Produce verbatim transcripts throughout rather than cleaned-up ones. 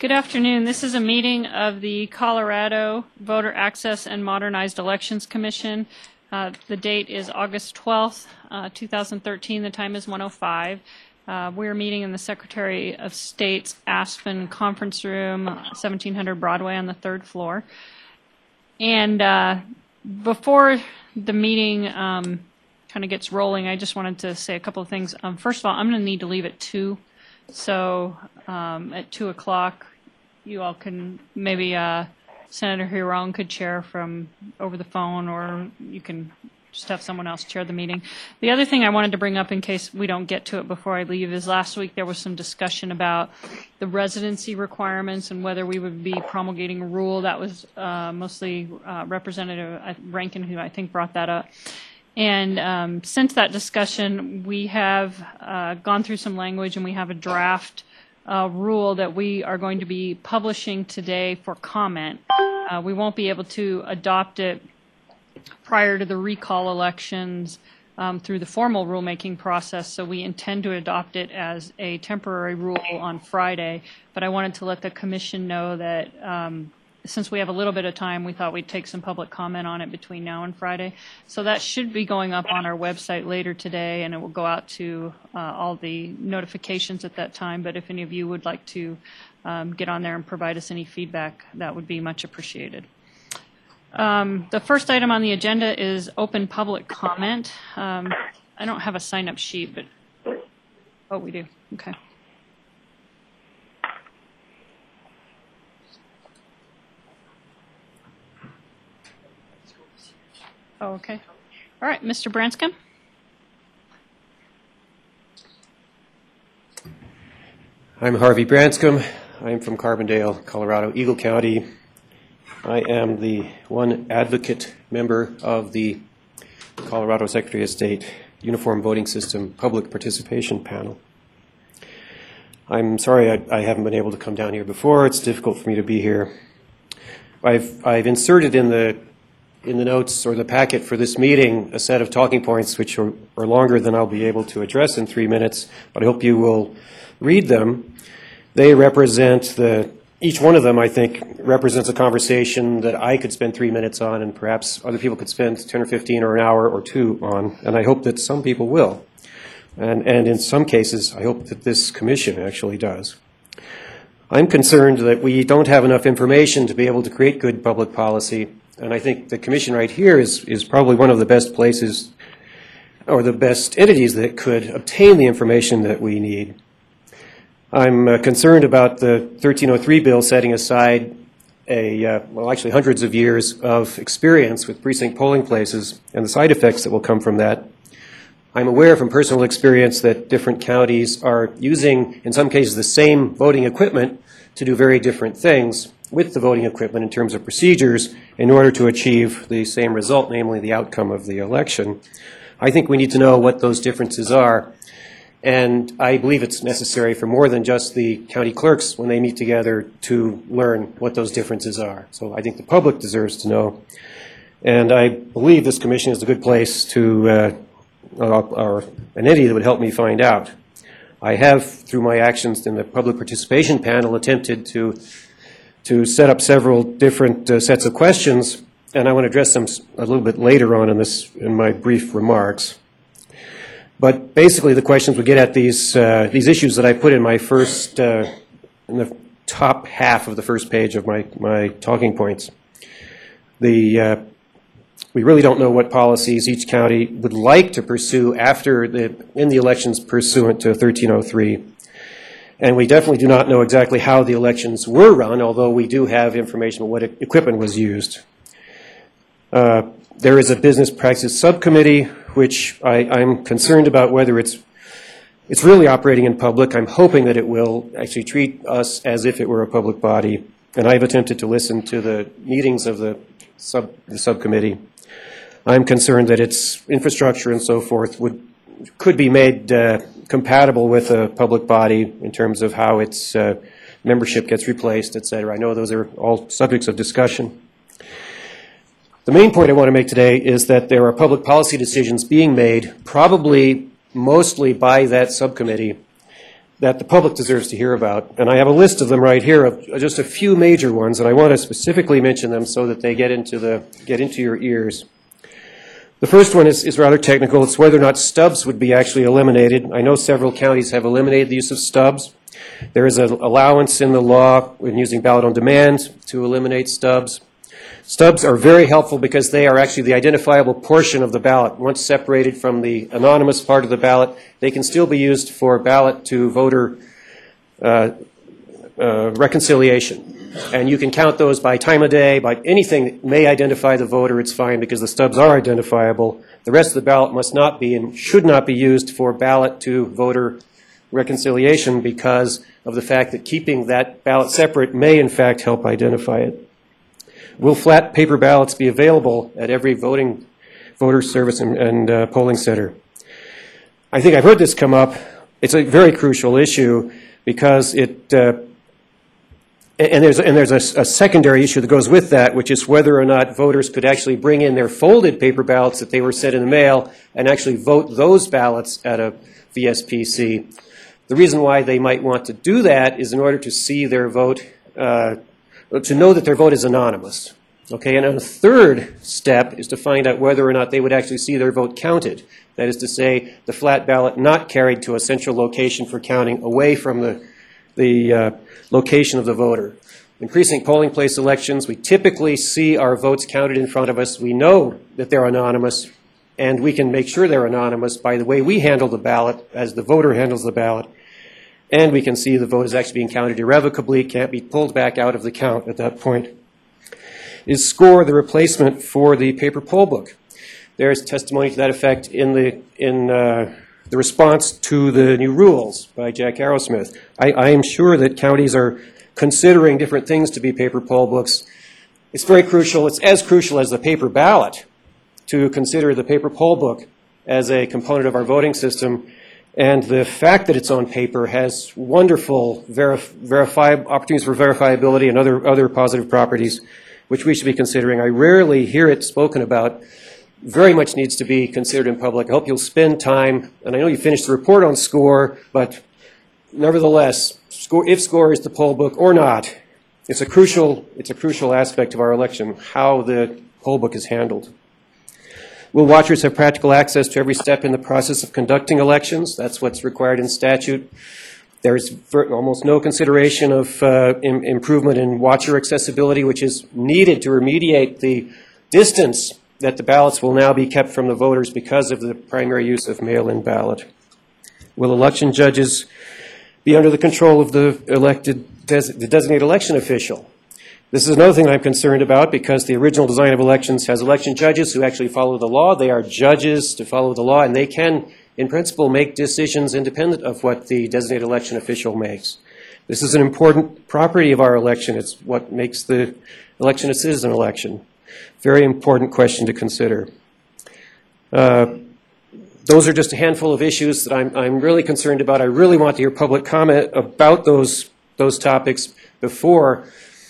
Good afternoon. This is a meeting of the Colorado Voter Access and Modernized Elections Commission. Uh, the date is August twelfth, uh, two thousand thirteen. The time is one oh five. Uh, we're meeting in the Secretary of State's Aspen Conference Room, seventeen hundred Broadway on the third floor. And uh, before the meeting um, kind of gets rolling, I just wanted to say a couple of things. Um, first of all, I'm going to need to leave at two. So um, at two o'clock, you all can maybe uh, Senator Hiron could chair from over the phone, or you can just have someone else chair the meeting. The other thing I wanted to bring up in case we don't get to it before I leave is last week there was some discussion about the residency requirements and whether we would be promulgating a rule. That was uh, mostly uh, Representative Rankin who I think brought that up. And um, since that discussion, we have uh, gone through some language and we have a draft uh, rule that we are going to be publishing today for comment. Uh, we won't be able to adopt it prior to the recall elections um, through the formal rulemaking process, so we intend to adopt it as a temporary rule on Friday. But I wanted to let the Commission know that um, since we have a little bit of time, we thought we'd take some public comment on it between now and Friday. So that should be going up on our website later today, and it will go out to uh, all the notifications at that time. But if any of you would like to um, get on there and provide us any feedback, that would be much appreciated. Um, the first item on the agenda is open public comment. Um, I don't have a sign-up sheet, but oh, we do. Okay. Oh, okay. All right, Mister Branscombe. I'm Harvey Branscombe. I'm from Carbondale, Colorado, Eagle County. I am the one advocate member of the Colorado Secretary of State Uniform Voting System Public Participation Panel. I'm sorry I, I haven't been able to come down here before. It's difficult for me to be here. I've, I've inserted in the in the notes or the packet for this meeting a set of talking points which are, are longer than I'll be able to address in three minutes, but I hope you will read them. They represent the, each one of them I think represents a conversation that I could spend three minutes on and perhaps other people could spend ten or fifteen or an hour or two on, and I hope that some people will. And, and in some cases, I hope that this commission actually does. I'm concerned that we don't have enough information to be able to create good public policy. And I think the commission right here is, is probably one of the best places or the best entities that could obtain the information that we need. I'm uh, concerned about the thirteen oh three bill setting aside a, uh, well, actually hundreds of years of experience with precinct polling places and the side effects that will come from that. I'm aware from personal experience that different counties are using, in some cases, the same voting equipment to do very different things with the voting equipment in terms of procedures in order to achieve the same result, namely the outcome of the election. I think we need to know what those differences are, and I believe it's necessary for more than just the county clerks when they meet together to learn what those differences are. So I think the public deserves to know, and I believe this commission is a good place to, uh, or an entity that would help me find out. I have, through my actions in the public participation panel, attempted to to set up several different uh, sets of questions, and I want to address them a little bit later on in this in my brief remarks. But basically, the questions would get at these uh, these issues that I put in my first uh, in the top half of the first page of my my talking points. The uh, we really don't know what policies each county would like to pursue after the in the elections pursuant to thirteen oh three. And we definitely do not know exactly how the elections were run, although we do have information on what equipment was used. Uh, there is a business practice subcommittee, which I, I'm concerned about whether it's it's really operating in public. I'm hoping that it will actually treat us as if it were a public body. And I've attempted to listen to the meetings of the, sub, the subcommittee. I'm concerned that its infrastructure and so forth would could be made uh, compatible with a public body in terms of how its uh, membership gets replaced, et cetera. I know those are all subjects of discussion. The main point I want to make today is that there are public policy decisions being made, probably mostly by that subcommittee, that the public deserves to hear about. And I have a list of them right here of just a few major ones, and I want to specifically mention them so that they get into, the, get into your ears. The first one is, is rather technical. It's whether or not stubs would be actually eliminated. I know several counties have eliminated the use of stubs. There is an allowance in the law when using ballot on demand to eliminate stubs. Stubs are very helpful because they are actually the identifiable portion of the ballot. Once separated from the anonymous part of the ballot, they can still be used for ballot to voter uh, uh, reconciliation. And you can count those by time of day, by anything that may identify the voter. It's fine because the stubs are identifiable. The rest of the ballot must not be and should not be used for ballot to voter reconciliation because of the fact that keeping that ballot separate may in fact help identify it. Will flat paper ballots be available at every voting voter service and, and uh, polling center? I think I've heard this come up. It's a very crucial issue because it, uh, and there's, and there's a, a secondary issue that goes with that, which is whether or not voters could actually bring in their folded paper ballots that they were sent in the mail and actually vote those ballots at a V S P C. The reason why they might want to do that is in order to see their vote, uh, to know that their vote is anonymous. Okay, and a third step is to find out whether or not they would actually see their vote counted. That is to say, the flat ballot not carried to a central location for counting away from the, the uh, location of the voter. In precinct polling place elections, we typically see our votes counted in front of us. We know that they're anonymous, and we can make sure they're anonymous by the way we handle the ballot as the voter handles the ballot. And we can see the vote is actually being counted irrevocably, can't be pulled back out of the count at that point. Is SCORE the replacement for the paper poll book? There is testimony to that effect in the, in, uh, the response to the new rules by Jack Arrowsmith. I, I am sure that counties are considering different things to be paper poll books. It's very crucial, it's as crucial as the paper ballot to consider the paper poll book as a component of our voting system. And the fact that it's on paper has wonderful verif verifi opportunities for verifiability and other, other positive properties, which we should be considering. I rarely hear it spoken about. Very much needs to be considered in public. I hope you'll spend time, and I know you finished the report on SCORE, but nevertheless, SCORE, if SCORE is the poll book or not, it's a crucial, it's a crucial aspect of our election, how the poll book is handled. Will watchers have practical access to every step in the process of conducting elections? That's what's required in statute. There's almost no consideration of uh, im improvement in watcher accessibility, which is needed to remediate the distance that the ballots will now be kept from the voters because of the primary use of mail-in ballot. Will election judges be under the control of the elected, des the designated election official? This is another thing I'm concerned about because the original design of elections has election judges who actually follow the law. They are judges to follow the law, and they can, in principle, make decisions independent of what the designated election official makes. This is an important property of our election. It's what makes the election a citizen election. Very important question to consider. Uh, those are just a handful of issues that I'm, I'm really concerned about. I really want to hear public comment about those, those topics before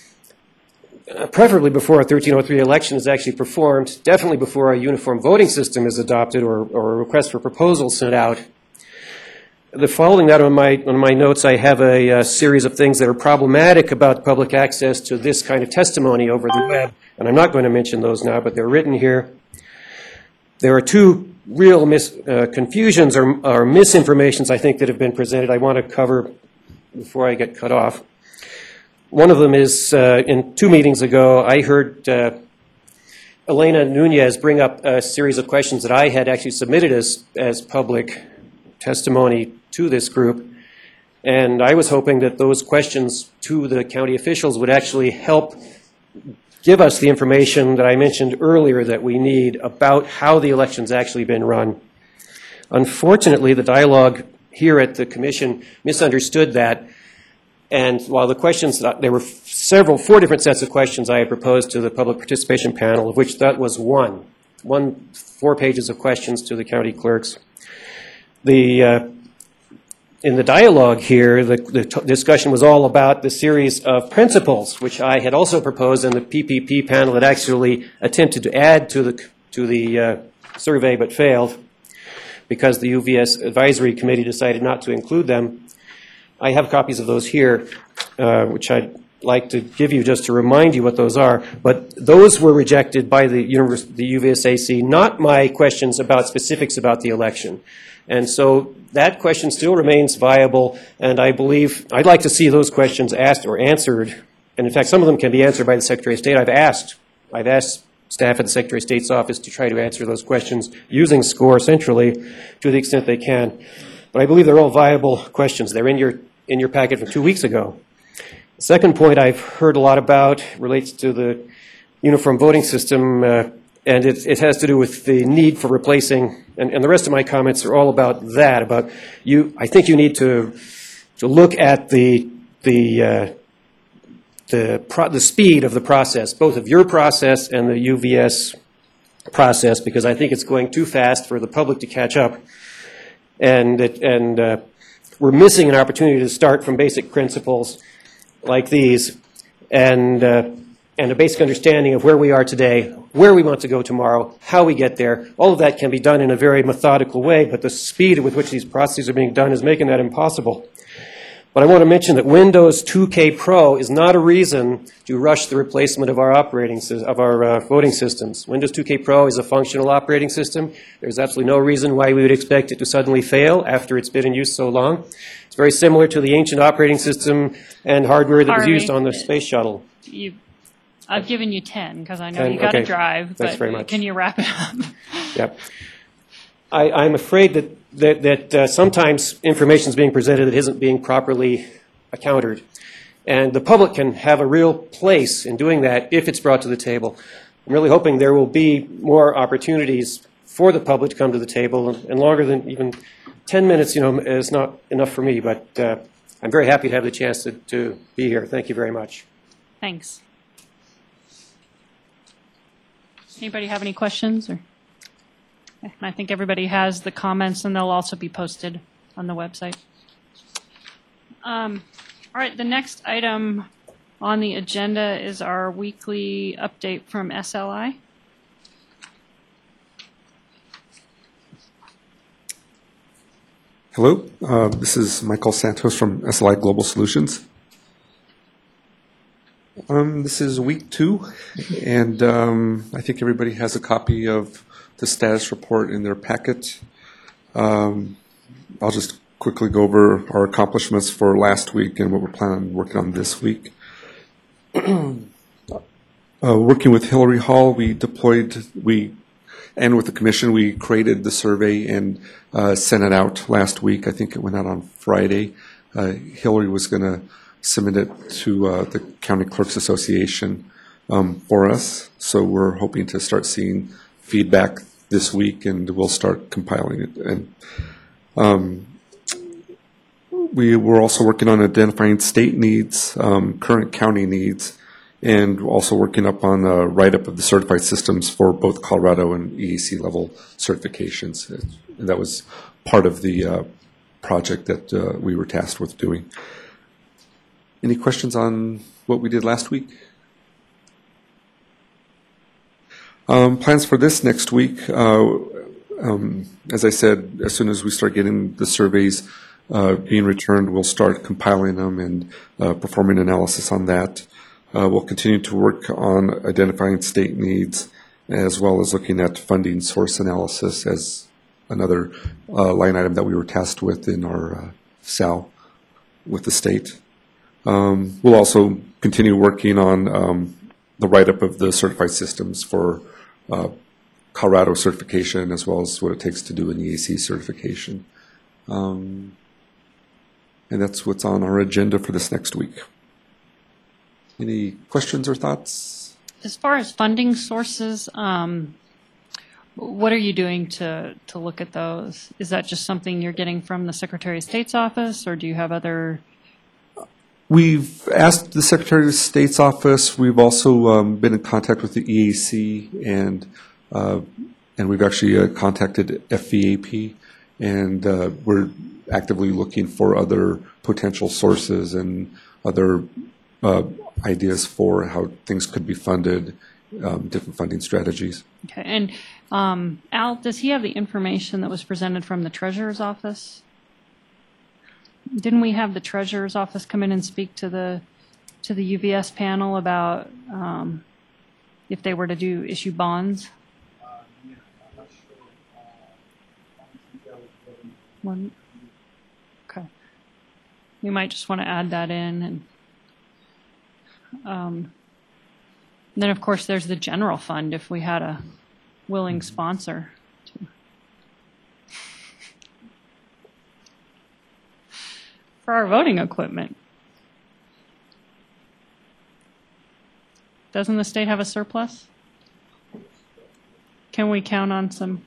Uh, preferably before a thirteen oh three election is actually performed, definitely before a uniform voting system is adopted or, or a request for proposal sent out. The following that on my, on my notes, I have a, a series of things that are problematic about public access to this kind of testimony over the web, and I'm not going to mention those now, but they're written here. There are two real mis, uh, confusions or, or misinformations, I think, that have been presented I want to cover before I get cut off. One of them is, uh, in two meetings ago, I heard uh, Elena Nunez bring up a series of questions that I had actually submitted as, as public testimony to this group. And I was hoping that those questions to the county officials would actually help give us the information that I mentioned earlier that we need about how the election's actually been run. Unfortunately, the dialogue here at the commission misunderstood that. And while the questions, there were several, four different sets of questions I had proposed to the public participation panel, of which that was one. One, four pages of questions to the county clerks. The, uh, in the dialogue here, the, the discussion was all about the series of principles, which I had also proposed, and the P P P panel had actually attempted to add to the, to the uh, survey but failed because the U V S Advisory Committee decided not to include them. I have copies of those here, uh, which I'd like to give you just to remind you what those are. But those were rejected by the, univers- the U V S A C, not my questions about specifics about the election. And so that question still remains viable, and I believe I'd like to see those questions asked or answered. And in fact, some of them can be answered by the Secretary of State. I've asked, I've asked staff at the Secretary of State's office to try to answer those questions using SCORE centrally to the extent they can. But I believe they're all viable questions. They're in your, in your packet from two weeks ago. The second point I've heard a lot about relates to the uniform voting system, uh, and it, it has to do with the need for replacing, and, and the rest of my comments are all about that, about you, I think you need to, to look at the, the, uh, the, pro, the speed of the process, both of your process and the U V S process, because I think it's going too fast for the public to catch up. And, it, and uh, we're missing an opportunity to start from basic principles like these, and, uh, and a basic understanding of where we are today, where we want to go tomorrow, how we get there. All of that can be done in a very methodical way, but the speed with which these processes are being done is making that impossible. But I want to mention that Windows two K Pro is not a reason to rush the replacement of our operating of our uh, voting systems. Windows two K Pro is a functional operating system. There's absolutely no reason why we would expect it to suddenly fail after it's been in use so long. It's very similar to the ancient operating system and hardware that was Harvey, used on the space shuttle. You, I've given you ten because I know ten, you got to okay. drive. Thanks but very much. Can you wrap it up? Yep. I, I'm afraid that that, that uh, sometimes information is being presented that isn't being properly accounted, and the public can have a real place in doing that if it's brought to the table. I'm really hoping there will be more opportunities for the public to come to the table, and, and longer than even ten minutes, you know, is not enough for me, but uh, I'm very happy to have the chance to, to be here. Thank you very much. Thanks. Anybody have any questions? Or I think everybody has the comments, and they'll also be posted on the website. Um, all right, the next item on the agenda is our weekly update from S L I. Hello, uh, this is Michael Santos from S L I Global Solutions. Um, this is week two, and um, I think everybody has a copy of the status report in their packet. Um, I'll just quickly go over our accomplishments for last week and what we're planning on working on this week. uh, working with Hillary Hall, we deployed, we, and with the commission, we created the survey and uh, sent it out last week. I think it went out on Friday. Uh, Hillary was going to submit it to uh, the County Clerks Association um, for us. So we're hoping to start seeing feedback this week, and we'll start compiling it. And um, we were also working on identifying state needs, um, current county needs, and also working up on a write-up of the certified systems for both Colorado and E A C level certifications. And that was part of the uh, project that uh, we were tasked with doing. Any questions on what we did last week? Um, plans for this next week, uh, um, as I said, as soon as we start getting the surveys uh, being returned, we'll start compiling them and uh, performing analysis on that. Uh, we'll continue to work on identifying state needs, as well as looking at funding source analysis as another uh, line item that we were tasked with in our uh, S A L with the state. Um, we'll also continue working on um, the write-up of the certified systems for uh, Colorado certification, as well as what it takes to do an E A C certification. Um, and that's what's on our agenda for this next week. Any questions or thoughts? As far as funding sources, um, what are you doing to, to look at those? Is that just something you're getting from the Secretary of State's office, or do you have other? We've asked the Secretary of State's office. We've also um, been in contact with the E A C, and uh, and we've actually uh, contacted F V A P, and uh, we're actively looking for other potential sources and other uh, ideas for how things could be funded, um, different funding strategies. Okay, and um, Al, does he have the information that was presented from the Treasurer's office? didn't we have the treasurer's office come in and speak to the, to the U V S panel about um, if they were to do, issue bonds? One, okay. We might just want to add that in. And um, then, of course, there's the general fund if we had a willing sponsor. To for our voting equipment. Doesn't the state have a surplus? Can we count on some?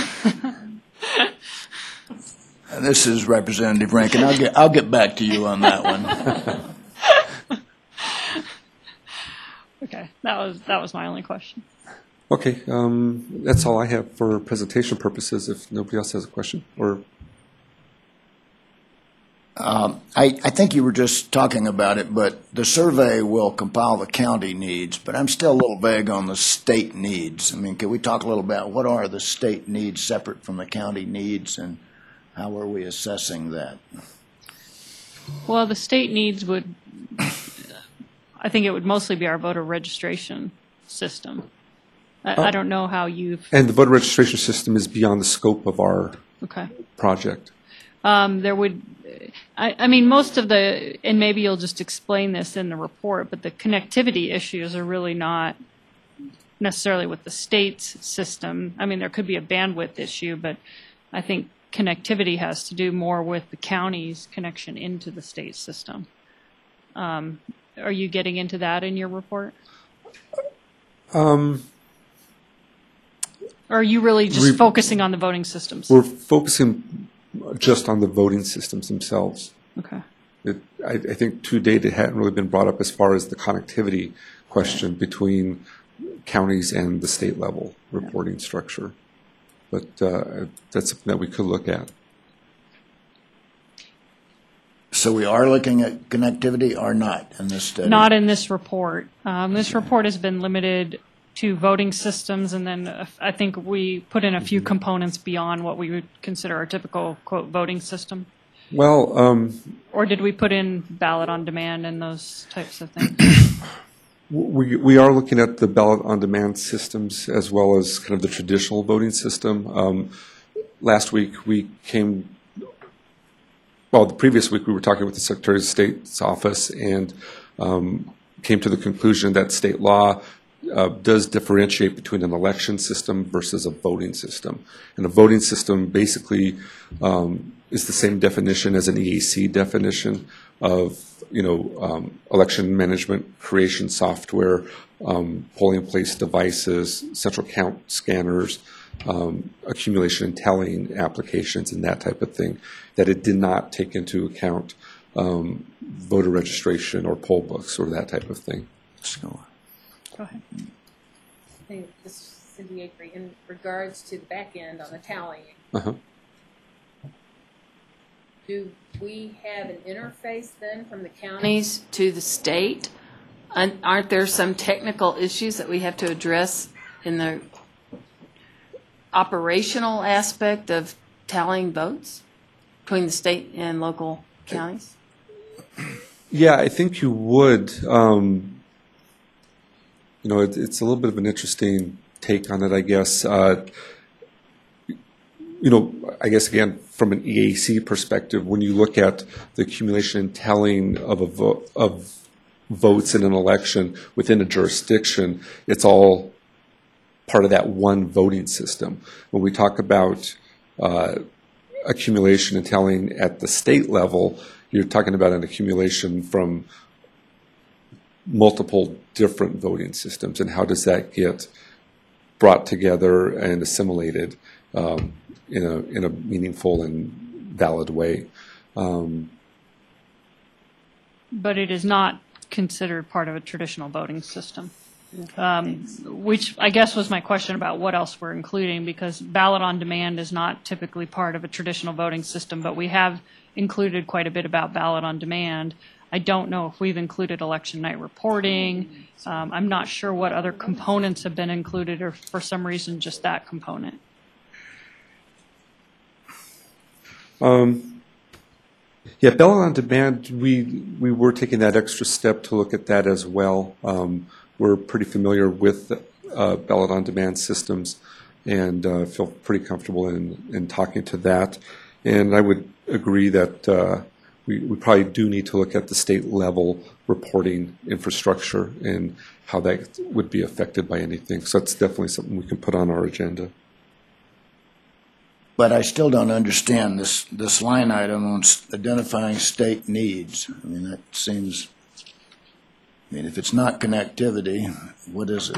This is Representative Rankin. I'll get, I'll get back to you on that one. Okay, that was that was my only question. Okay, um, that's all I have for presentation purposes, if nobody else has a question. Or Um, I, I think you were just talking about it, but the survey will compile the county needs, but I'm still a little vague on the state needs. I mean, can we talk a little about what are the state needs separate from the county needs, and how are we assessing that? Well, the state needs would, I think it would mostly be our voter registration system. I, Oh. I don't know how you've, and the voter registration system is beyond the scope of our okay. project. Um, there would, I, I mean, most of the, and maybe you'll just explain this in the report, but the connectivity issues are really not necessarily with the state's system. I mean, there could be a bandwidth issue, but I think connectivity has to do more with the county's connection into the state system. Um, are you getting into that in your report? Um, Or are you really just We- focusing on the voting systems? we're focusing just on the voting systems themselves. Okay. It, I, I think to date it hadn't really been brought up as far as the connectivity question between counties and the state level reporting structure. But uh, that's something that we could look at. So we are looking at connectivity or not in this study? Not in this report. Um, this report has been limited to voting systems, and then uh, I think we put in a few components beyond what we would consider our typical, quote, voting system. Well, um, Or did we put in ballot on demand and those types of things? we, we are looking at the ballot on demand systems as well as kind of the traditional voting system. Um, last week we came, well, the previous week we were talking with the Secretary of State's office and um, came to the conclusion that state law Uh, does differentiate between an election system versus a voting system. And a voting system basically um, is the same definition as an E A C definition of, you know, um, election management creation software, um, polling place devices, central count scanners, um, accumulation and tallying applications, and that type of thing, that it did not take into account um, voter registration or poll books or that type of thing. So, Go ahead. I think this is Cindy Avery, in regards to the back end on the tallying, Uh-huh. do we have an interface then from the counties to the state? And aren't there some technical issues that we have to address in the operational aspect of tallying votes between the state and local counties? Yeah, I think you would. Um, you know, it, it's a little bit of an interesting take on it, I guess. Uh, you know, I guess, again, from an E A C perspective, when you look at the accumulation and tallying of, a vo- of votes in an election within a jurisdiction, it's all part of that one voting system. When we talk about uh, accumulation and tallying at the state level, you're talking about an accumulation from multiple different voting systems, and how does that get brought together and assimilated um, in a in a meaningful and valid way. Um, But it is not considered part of a traditional voting system. Um, which I guess was my question about what else we're including, because ballot on demand is not typically part of a traditional voting system, but we have included quite a bit about ballot on demand. I don't know if we've included election night reporting. Um, I'm not sure what other components have been included, or for some reason just that component. um, Yeah, Bell on Demand, we, we were taking that extra step to look at that as well. Um, we're pretty familiar with uh, Bell on Demand systems and uh, feel pretty comfortable in, in talking to that. And I would agree that uh, we, we probably do need to look at the state level reporting infrastructure and how that would be affected by anything. So that's definitely something we can put on our agenda. But I still don't understand this, this line item on s- identifying state needs. I mean, that seems, I mean, if it's not connectivity, what is it?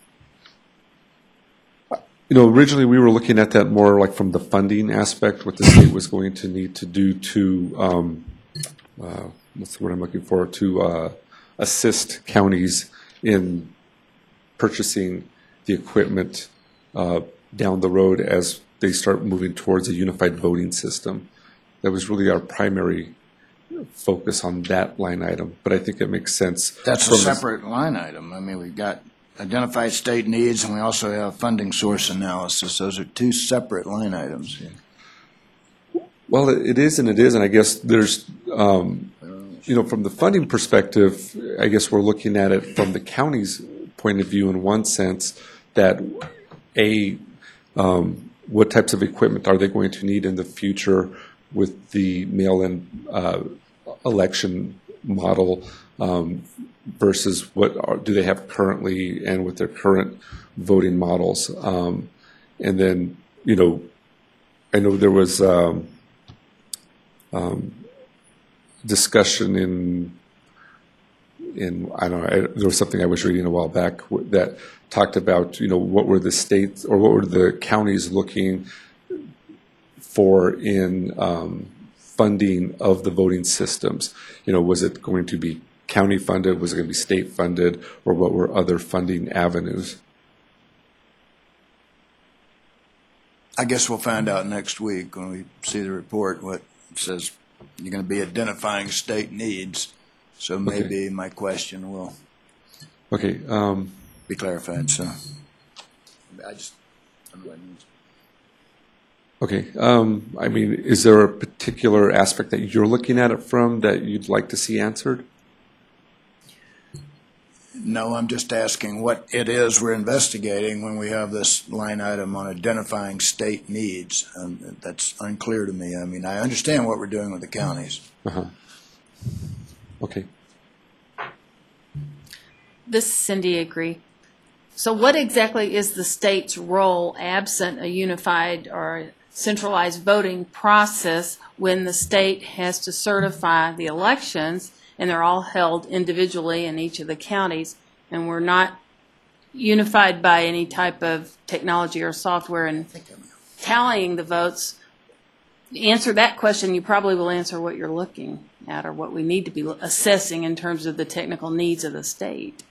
You know, originally we were looking at that more like from the funding aspect, what the state was going to need to do to, um, uh, what's the word I'm looking for, to uh, assist counties in purchasing the equipment uh, down the road as they start moving towards a unified voting system. That was really our primary focus on that line item, but I think it makes sense. That's a from separate line item. I mean, we've got identified state needs, and we also have funding source analysis. Those are two separate line items. Well, it it is and it isn't. I guess there's, um, you know, from the funding perspective, I guess we're looking at it from the county's point of view in one sense that, A, um, what types of equipment are they going to need in the future with the mail-in uh, election model um, versus what are, do they have currently and with their current voting models. Um, and then, you know, I know there was um, um, discussion in, in I don't know, I, there was something I was reading a while back w- that talked about, you know, what were the states or what were the counties looking for in um, funding of the voting systems. You know, was it going to be county funded, was it going to be state funded, or what were other funding avenues? I guess we'll find out next week when we see the report what it says. You're going to be identifying state needs, so maybe my question will Okay. Um, be clarified. So I just I don't know what it means. okay. Um, I mean, is there a particular aspect that you're looking at it from that you'd like to see answered? No, I'm just asking what it is we're investigating when we have this line item on identifying state needs. Um, that's unclear to me. I mean, I understand what we're doing with the counties. Uh-huh. Okay. This is Cindy Agree. So what exactly is the state's role absent a unified or centralized voting process when the state has to certify the elections and they're all held individually in each of the counties, and we're not unified by any type of technology or software in tallying the votes? Answer that question, you probably will answer what you're looking at or what we need to be assessing in terms of the technical needs of the state.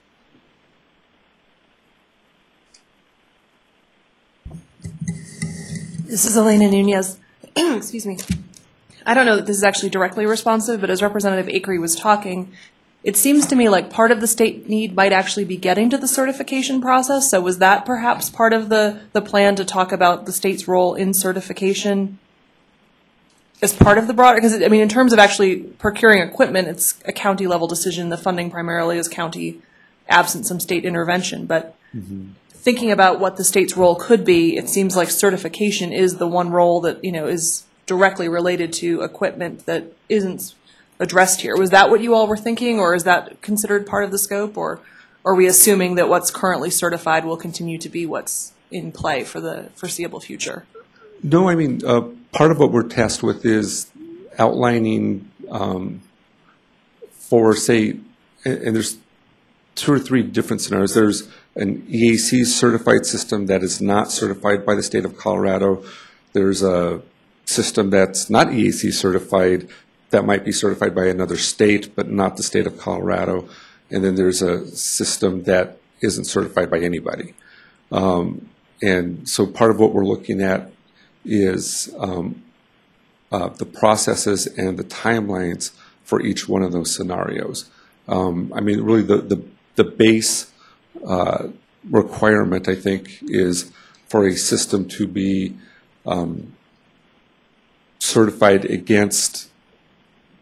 This is Elena Nunez. Excuse me. I don't know that this is actually directly responsive, but as Representative Acree was talking, it seems to me like part of the state need might actually be getting to the certification process. So was that perhaps part of the, the plan to talk about the state's role in certification as part of the broader? Because, I mean, in terms of actually procuring equipment, it's a county level decision. The funding primarily is county, absent some state intervention. But mm-hmm. thinking about what the state's role could be, it seems like certification is the one role that, you know, is directly related to equipment that isn't addressed here. Was that what you all were thinking, or is that considered part of the scope, or are we assuming that what's currently certified will continue to be what's in play for the foreseeable future? No, I mean, uh, part of what we're tasked with is outlining um, for, say, and, and there's two or three different scenarios. There's an E A C certified system that is not certified by the state of Colorado. There's a system that's not E A C certified that might be certified by another state, but not the state of Colorado. And then there's a system that isn't certified by anybody. Um, and so part of what we're looking at is um, uh, the processes and the timelines for each one of those scenarios. Um, I mean, really the, the, the base uh, requirement, I think, is for a system to be um, certified against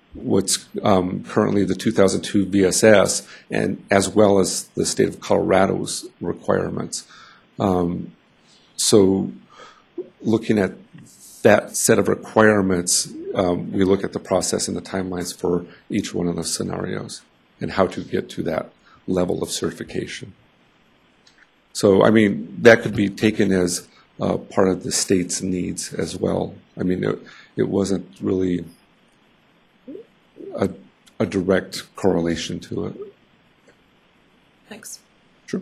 what's um, currently the two thousand two V S S, and as well as the state of Colorado's requirements. Um, so looking at that set of requirements, um, we look at the process and the timelines for each one of those scenarios and how to get to that level of certification. So, I mean, that could be taken as uh, part of the state's needs as well. I mean, it, it wasn't really a, a direct correlation to it. Thanks. Sure.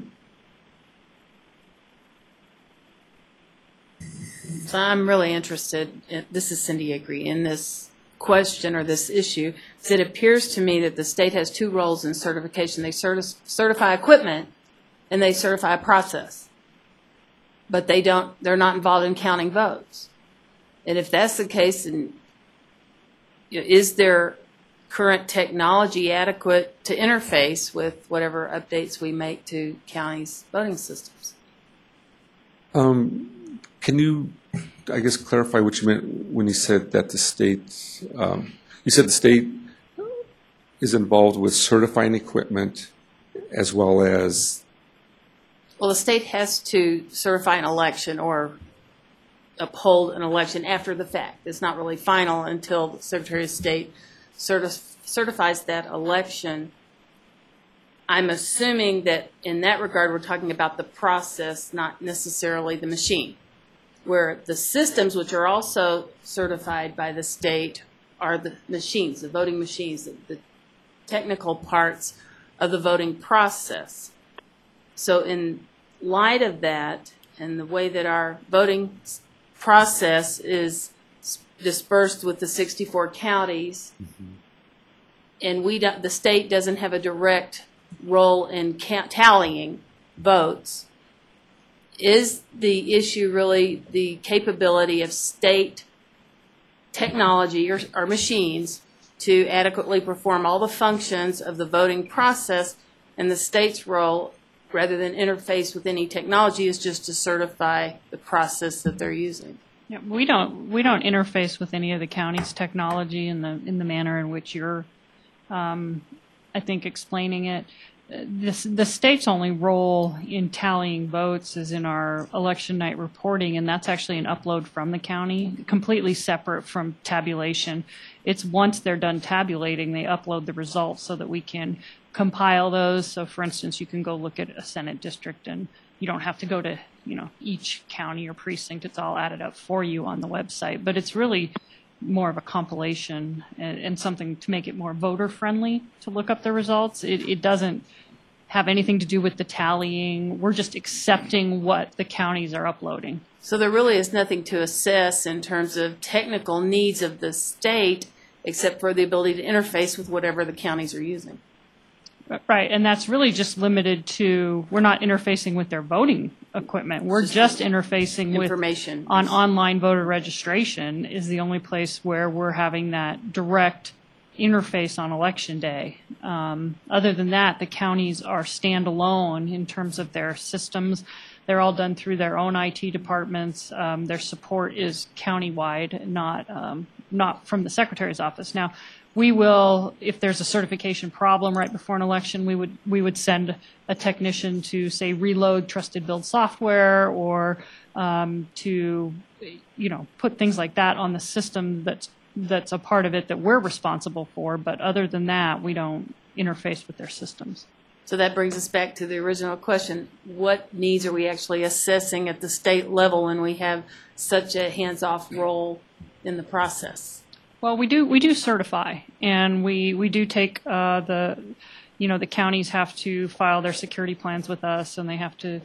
So I'm really interested, in, this is Cindy Agree, in this question or this issue. So it appears to me that the state has two roles in certification. They certi- certify equipment and they certify a process. But they don't, they're not involved in counting votes. And if that's the case, then you know, is there current technology adequate to interface with whatever updates we make to counties' voting systems? Um, can you, I guess, clarify what you meant when you said that the state, um, you said the state is involved with certifying equipment as well as? Well, the state has to certify an election or uphold an election after the fact. It's not really final until the Secretary of State certi- certifies that election. I'm assuming that in that regard, we're talking about the process, not necessarily the machine, where the systems, which are also certified by the state, are the machines, the voting machines, the, the technical parts of the voting process. So in light of that and the way that our voting process is dispersed with the sixty-four counties, mm-hmm. and we don't, the state doesn't have a direct role in count, tallying votes, is the issue really the capability of state technology or, or machines to adequately perform all the functions of the voting process, and the state's role, rather than interface with any technology, is just to certify the process that they're using? Yeah, we don't we don't interface with any of the county's technology in the in the manner in which you're, um, I think, explaining it. This, the state's only role in tallying votes is in our election night reporting, and that's actually an upload from the county, completely separate from tabulation. It's once they're done tabulating, they upload the results so that we can compile those. So, for instance, you can go look at a Senate district, and you don't have to go to, you know, each county or precinct. It's all added up for you on the website. But it's really more of a compilation and, and something to make it more voter friendly to look up the results. It, it doesn't have anything to do with the tallying. We're just accepting what the counties are uploading. So there really is nothing to assess in terms of technical needs of the state except for the ability to interface with whatever the counties are using. Right, and that's really just limited to, we're not interfacing with their voting equipment. We're just interfacing with information. On online voter registration is the only place where we're having that direct interface on election day. Um, other than that, the counties are standalone in terms of their systems. They're all done through their own I T departments. Um, their support is countywide, not um, not from the Secretary's office. Now, we will, if there's a certification problem right before an election, we would we would send a technician to, say, reload trusted build software or um, to, you know, put things like that on the system that's that's a part of it that we're responsible for. But other than that, we don't interface with their systems. So that brings us back to the original question. What needs are we actually assessing at the state level when we have such a hands-off role in the process? Well, we do we do certify, and we, we do take uh, the, you know, the counties have to file their security plans with us, and they have to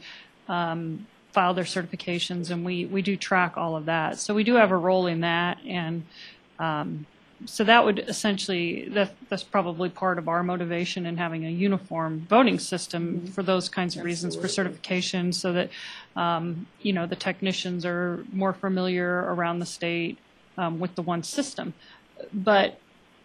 um, file their certifications, and we, we do track all of that. So we do have a role in that, and um, so that would essentially, that, that's probably part of our motivation in having a uniform voting system mm-hmm. for those kinds of Absolutely. reasons, for certification, so that, um, you know, the technicians are more familiar around the state um, with the one system. But,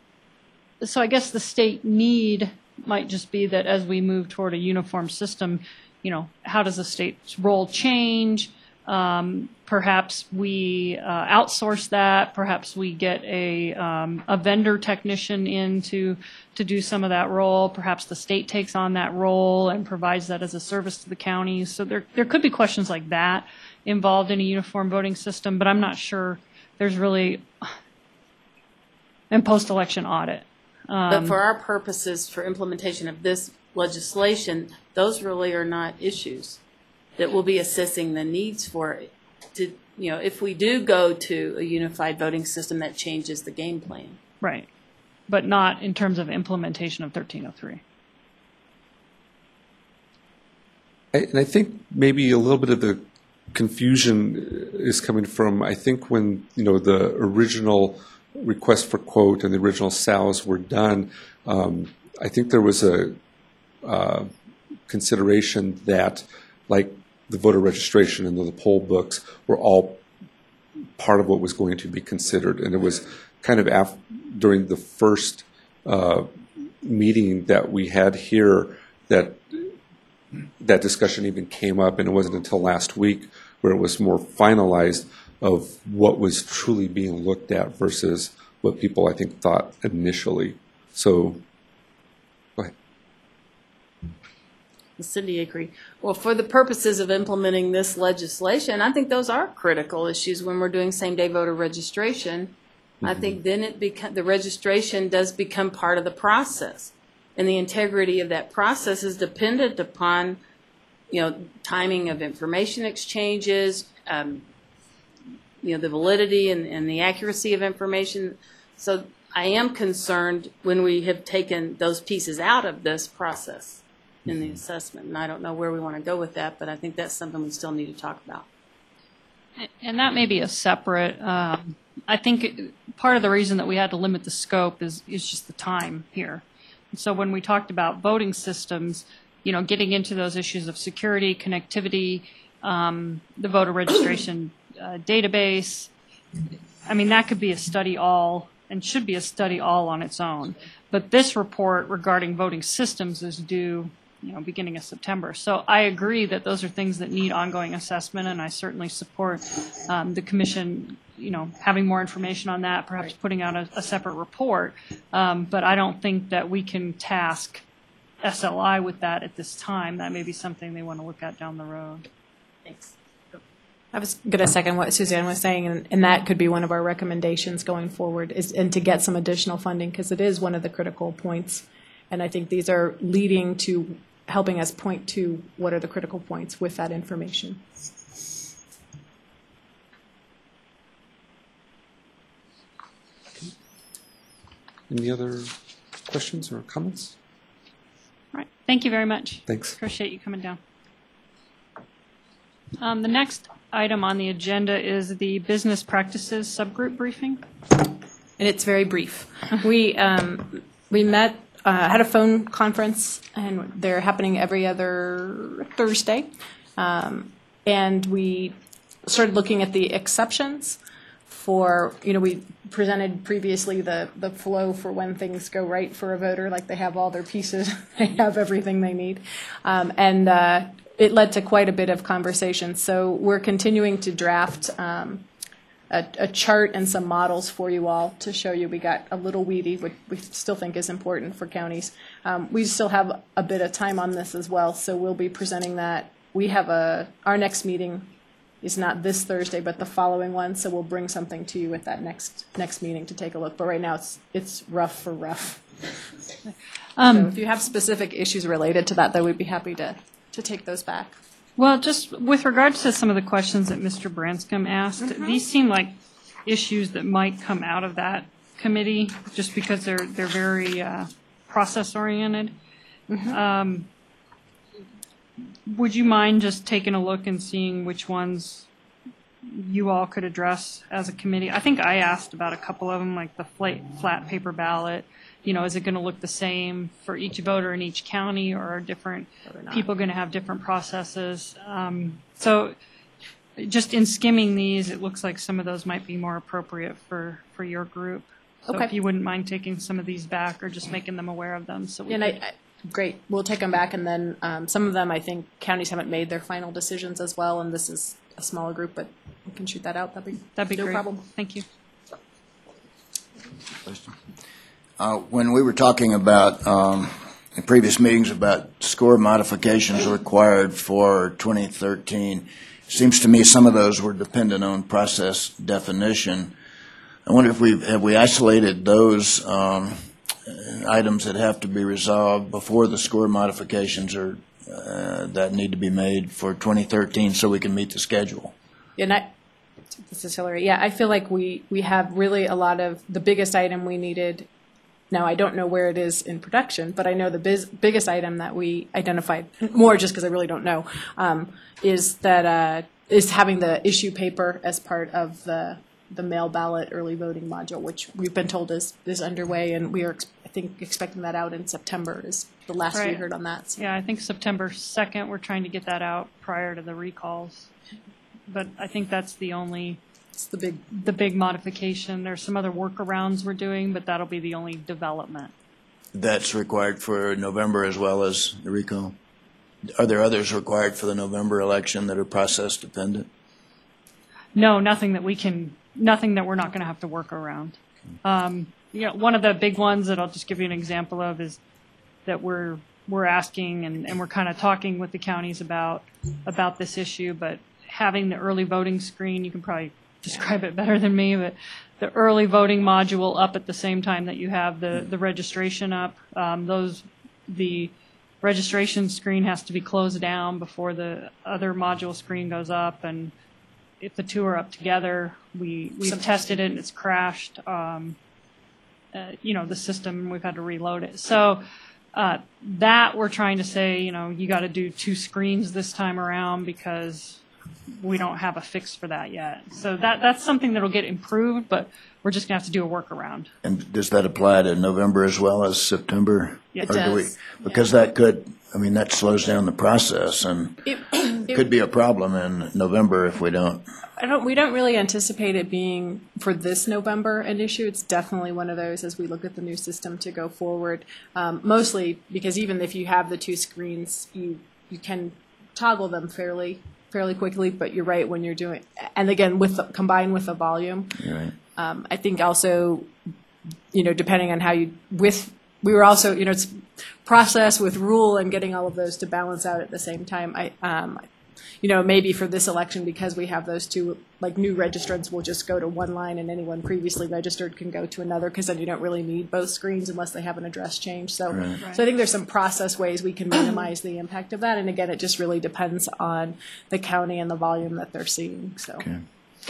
so I guess the state need might just be that as we move toward a uniform system, you know, how does the state's role change? Um, perhaps we uh, outsource that. Perhaps we get a um, a vendor technician in to to do some of that role. Perhaps the state takes on that role and provides that as a service to the counties. So there there could be questions like that involved in a uniform voting system, but I'm not sure there's really in post-election audit. But for our purposes, for implementation of this legislation, those really are not issues that we'll be assessing the needs for. To, you know, if we do go to a unified voting system, that changes the game plan. Right, but not in terms of implementation of thirteen oh three. I- And I think maybe a little bit of the confusion is coming from, I think when, you know, the original request for quote and the original S A Ls were done, um, I think there was a uh, consideration that, like, the voter registration and the poll books were all part of what was going to be considered. And it was kind of af- during the first uh, meeting that we had here that that discussion even came up, and it wasn't until last week where it was more finalized of what was truly being looked at versus what people, I think, thought initially. So, go ahead. Cindy agree. Well, for the purposes of implementing this legislation, I think those are critical issues when we're doing same-day voter registration. Mm-hmm. I think then it beca- the registration does become part of the process. And the integrity of that process is dependent upon, you know, timing of information exchanges, um, you know, the validity and, and the accuracy of information. So I am concerned when we have taken those pieces out of this process in the assessment. And I don't know where we want to go with that, but I think that's something we still need to talk about. And that may be a separate, um, I think it, part of the reason that we had to limit the scope is, is just the time here. So when we talked about voting systems, you know, getting into those issues of security, connectivity, um, the voter registration uh, database, I mean, that could be a study all and should be a study all on its own. But this report regarding voting systems is due, you know, beginning of September. So I agree that those are things that need ongoing assessment, and I certainly support um, the commission, you know, having more information on that, perhaps putting out a, a separate report. Um, but I don't think that we can task S L I with that at this time. That may be something they want to look at down the road. Thanks. I was going to second what Suzanne was saying, and, and that could be one of our recommendations going forward, is and to get some additional funding, because it is one of the critical points. And I think these are leading to helping us point to what are the critical points with that information. Any other questions or comments? All right. Thank you very much. Thanks. Appreciate you coming down. Um, the next item on the agenda is the business practices subgroup briefing. And it's very brief. We um, we met, uh, had a phone conference, and they're happening every other Thursday. Um, and we started looking at the exceptions for, you know, we presented previously the, the flow for when things go right for a voter, like they have all their pieces, they have everything they need. Um, and uh, it led to quite a bit of conversation. So we're continuing to draft um, a, a chart and some models for you all to show you. We got a little weedy, which we still think is important for counties. Um, we still have a bit of time on this as well, so we'll be presenting that. We have a, our next meeting is not this Thursday, but the following one, so we'll bring something to you at that next next meeting to take a look. But right now, it's it's rough for rough. Um, so if you have specific issues related to that, though, we'd be happy to, to take those back. Well, just with regards to some of the questions that Mister Branscombe asked, mm-hmm. these seem like issues that might come out of that committee, just because they're they're very uh, process oriented. Mm-hmm. Um, would you mind just taking a look and seeing which ones you all could address as a committee? I think I asked about a couple of them, like the flat, flat paper ballot. You know, is it going to look the same for each voter in each county, or are different people going to have different processes? Um, so just in skimming these, it looks like some of those might be more appropriate for, for your group. So okay. If you wouldn't mind taking some of these back or just making them aware of them. So we and could, I, I, great. We'll take them back, and then um, some of them I think counties haven't made their final decisions as well, and this is a smaller group, but we can shoot that out. That'd be, That'd be no great. problem. Thank you. Uh, When we were talking about, um, in previous meetings about score modifications required for twenty thirteen, seems to me some of those were dependent on process definition. I wonder if we, have we isolated those um, items that have to be resolved before the score modifications are, uh, that need to be made for twenty thirteen so we can meet the schedule? And I, this is Hillary. Yeah, I feel like we, we have really a lot of, the biggest item we needed. Now, I don't know where it is in production, but I know the biz, biggest item that we identified, more just because I really don't know, um, is that, uh, is having the issue paper as part of the, the mail ballot early voting module, which we've been told is, is underway, and we are, ex- I think, expecting that out in September is the last we Right. heard on that. So. Yeah, I think September second, we're trying to get that out prior to the recalls. But I think that's the only, It's the big, the big modification. There's some other workarounds we're doing, but that'll be the only development. That's required for November as well as the recall? Are there others required for the November election that are process dependent? No, nothing that we can, nothing that we're not going to have to work around. Um, you know, one of the big ones that I'll just give you an example of is that we're, we're asking and, and we're kind of talking with the counties about, about this issue, but having the early voting screen, you can probably describe it better than me, but the early voting module up at the same time that you have the, the registration up, um, those, the registration screen has to be closed down before the other module screen goes up, and if the two are up together, we, we've tested it and it's crashed, um, uh, you know, the system, we've had to reload it. So, uh, that we're trying to say, you know, you got to do two screens this time around because we don't have a fix for that yet. So that, that's something that'll get improved, but we're just gonna have to do a workaround. And does that apply to November as well as September? Yeah, it Or do we- does. Because that could, I mean, that slows down the process and it, could be a problem in November if we don't. I don't, we don't really anticipate it being for this November an issue. It's definitely one of those as we look at the new system to go forward. Um, mostly because even if you have the two screens, you, you can toggle them fairly, fairly quickly, but you're right when you're doing, and again, with, the, combined with the volume. Right. Um, I think also, you know, depending on how you, with, we were also, you know, it's process with rule and getting all of those to balance out at the same time. I, um, you know, maybe for this election, because we have those two, like new registrants will just go to one line and anyone previously registered can go to another, because then you don't really need both screens unless they have an address change. So, Right. so I think there's some process ways we can minimize the impact of that. And again, it just really depends on the county and the volume that they're seeing. So. Okay.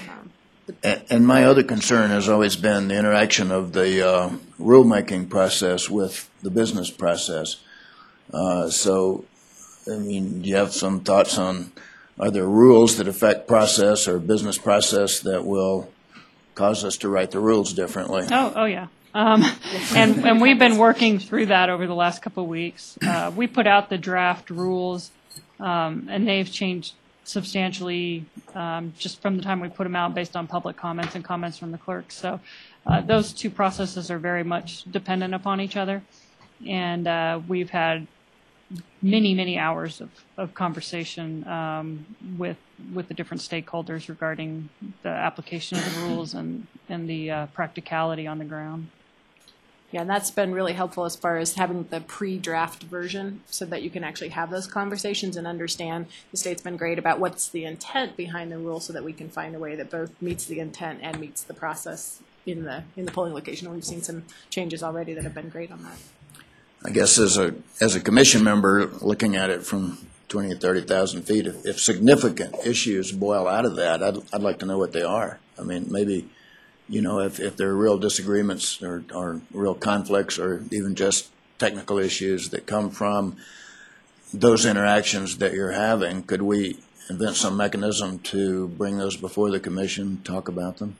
And, and my other concern has always been the interaction of the uh, rulemaking process with the business process. Uh, so, I mean, do you have some thoughts on, are there rules that affect process or business process that will cause us to write the rules differently? Oh, oh yeah. Um, and, and we've been working through that over the last couple of weeks. Uh, we put out the draft rules, um, and they've changed substantially um, just from the time we put them out based on public comments and comments from the clerks. So uh, those two processes are very much dependent upon each other. And uh, we've had many, many hours of, of conversation um, with with the different stakeholders regarding the application of the rules and, and the uh, practicality on the ground. Yeah, and that's been really helpful as far as having the pre-draft version so that you can actually have those conversations and understand. The state's been great about what's the intent behind the rule so that we can find a way that both meets the intent and meets the process in the in the polling location. We've seen some changes already that have been great on that. I guess as a, as a commission member, looking at it from twenty or thirty thousand feet, if, if significant issues boil out of that, I'd, I'd like to know what they are. I mean, maybe, you know, if, if there are real disagreements or, or real conflicts or even just technical issues that come from those interactions that you're having, could we invent some mechanism to bring those before the commission, talk about them?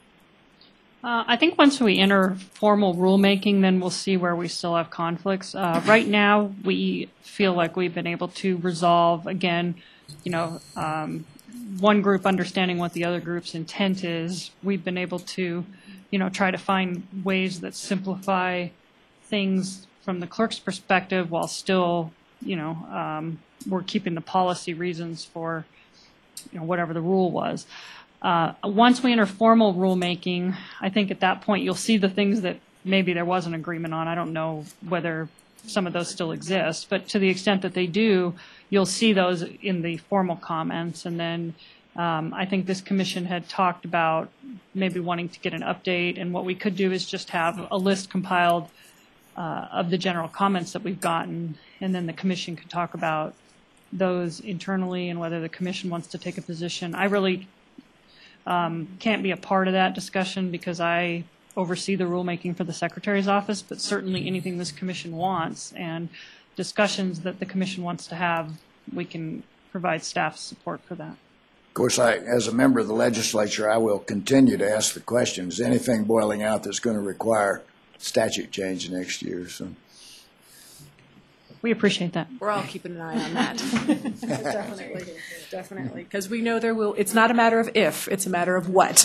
Uh, I think once we enter formal rulemaking, then we'll see where we still have conflicts. Uh, right now, we feel like we've been able to resolve, again, you know, um, one group understanding what the other group's intent is. We've been able to, you know, try to find ways that simplify things from the clerk's perspective while still, you know, um, we're keeping the policy reasons for you know, whatever the rule was. Uh, once we enter formal rulemaking, I think at that point you'll see the things that maybe there was an agreement on. I don't know whether some of those still exist, but to the extent that they do, you'll see those in the formal comments. And then um, I think this commission had talked about maybe wanting to get an update, and what we could do is just have a list compiled uh, of the general comments that we've gotten, and then the commission could talk about those internally and whether the commission wants to take a position. I really um, can't be a part of that discussion because I oversee the rulemaking for the Secretary's office, but certainly anything this commission wants and discussions that the commission wants to have, we can provide staff support for that. Of course, I, as a member of the legislature, I will continue to ask the questions. Anything boiling out that's going to require statute change next year. So We appreciate that. We're all keeping an eye on that. Definitely, definitely, because we know there will, it's not a matter of if, it's a matter of what.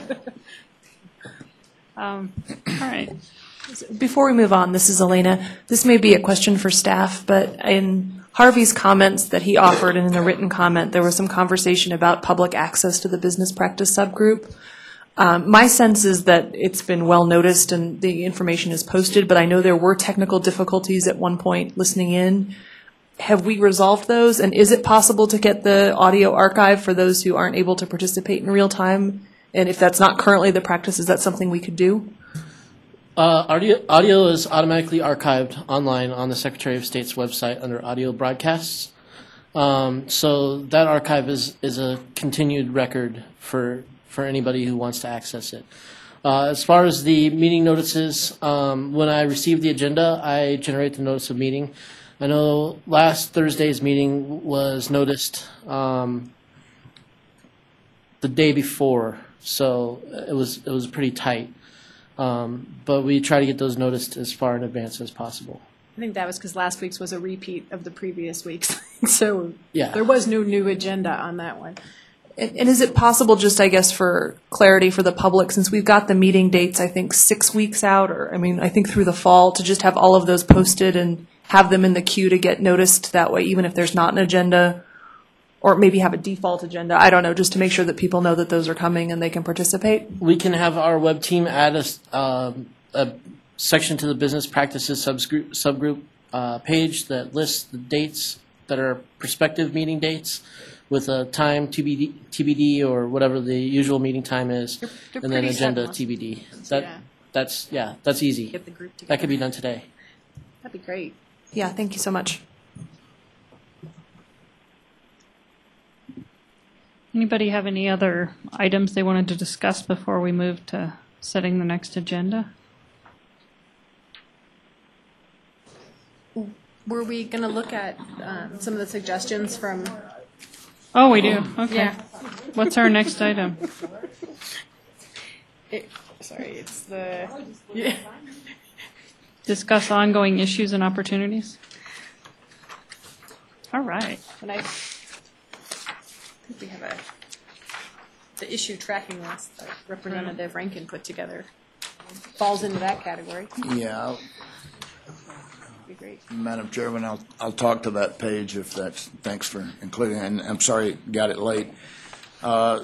Um, all right. Before we move on, this is Elena. This may be a question for staff, but in Harvey's comments that he offered and in the written comment, there was some conversation about public access to the business practice subgroup. Um, my sense is that it's been well noticed and the information is posted, but I know there were technical difficulties at one point listening in. Have we resolved those? And is it possible to get the audio archive for those who aren't able to participate in real time? And if that's not currently the practice, is that something we could do? Uh, audio, audio is automatically archived online on the Secretary of State's website under audio broadcasts. Um, so that archive is, is a continued record for for anybody who wants to access it. Uh, as far as the meeting notices, um, when I receive the agenda, I generate the notice of meeting. I know last Thursday's meeting was noticed um, the day before, so it was it was pretty tight. Um, but we try to get those noticed as far in advance as possible. I think that was because last week's was a repeat of the previous week's. So Yeah. there was no new agenda on that one. And and is it possible, just I guess for clarity for the public, since we've got the meeting dates, I think six weeks out, or I mean, I think through the fall, to just have all of those posted and have them in the queue to get noticed that way, even if there's not an agenda, or maybe have a default agenda, I don't know, just to make sure that people know that those are coming and they can participate? We can have our web team add a, s- um, a section to the business practices subgroup, subgroup uh, page that lists the dates that are prospective meeting dates with a time T B D, T B D or whatever the usual meeting time is, They're- they're and then pretty agenda simple. T B D. That, Yeah. That's, yeah, that's easy. Get the group together. That could be done today. That'd be great. Yeah, thank you so much. Anybody have any other items they wanted to discuss before we move to setting the next agenda? Were we going to look at um, some of the suggestions from? Oh, we do. Okay. Yeah. What's our next item? It, sorry, it's the. Yeah. Discuss ongoing issues and opportunities. All right. And I think we have a the issue tracking list that Representative Rankin put together falls into that category. Yeah, I'll- Be great. Madam Chairman, I'll, I'll talk to that page if that's, thanks for including it, and I'm sorry, got it late. Uh,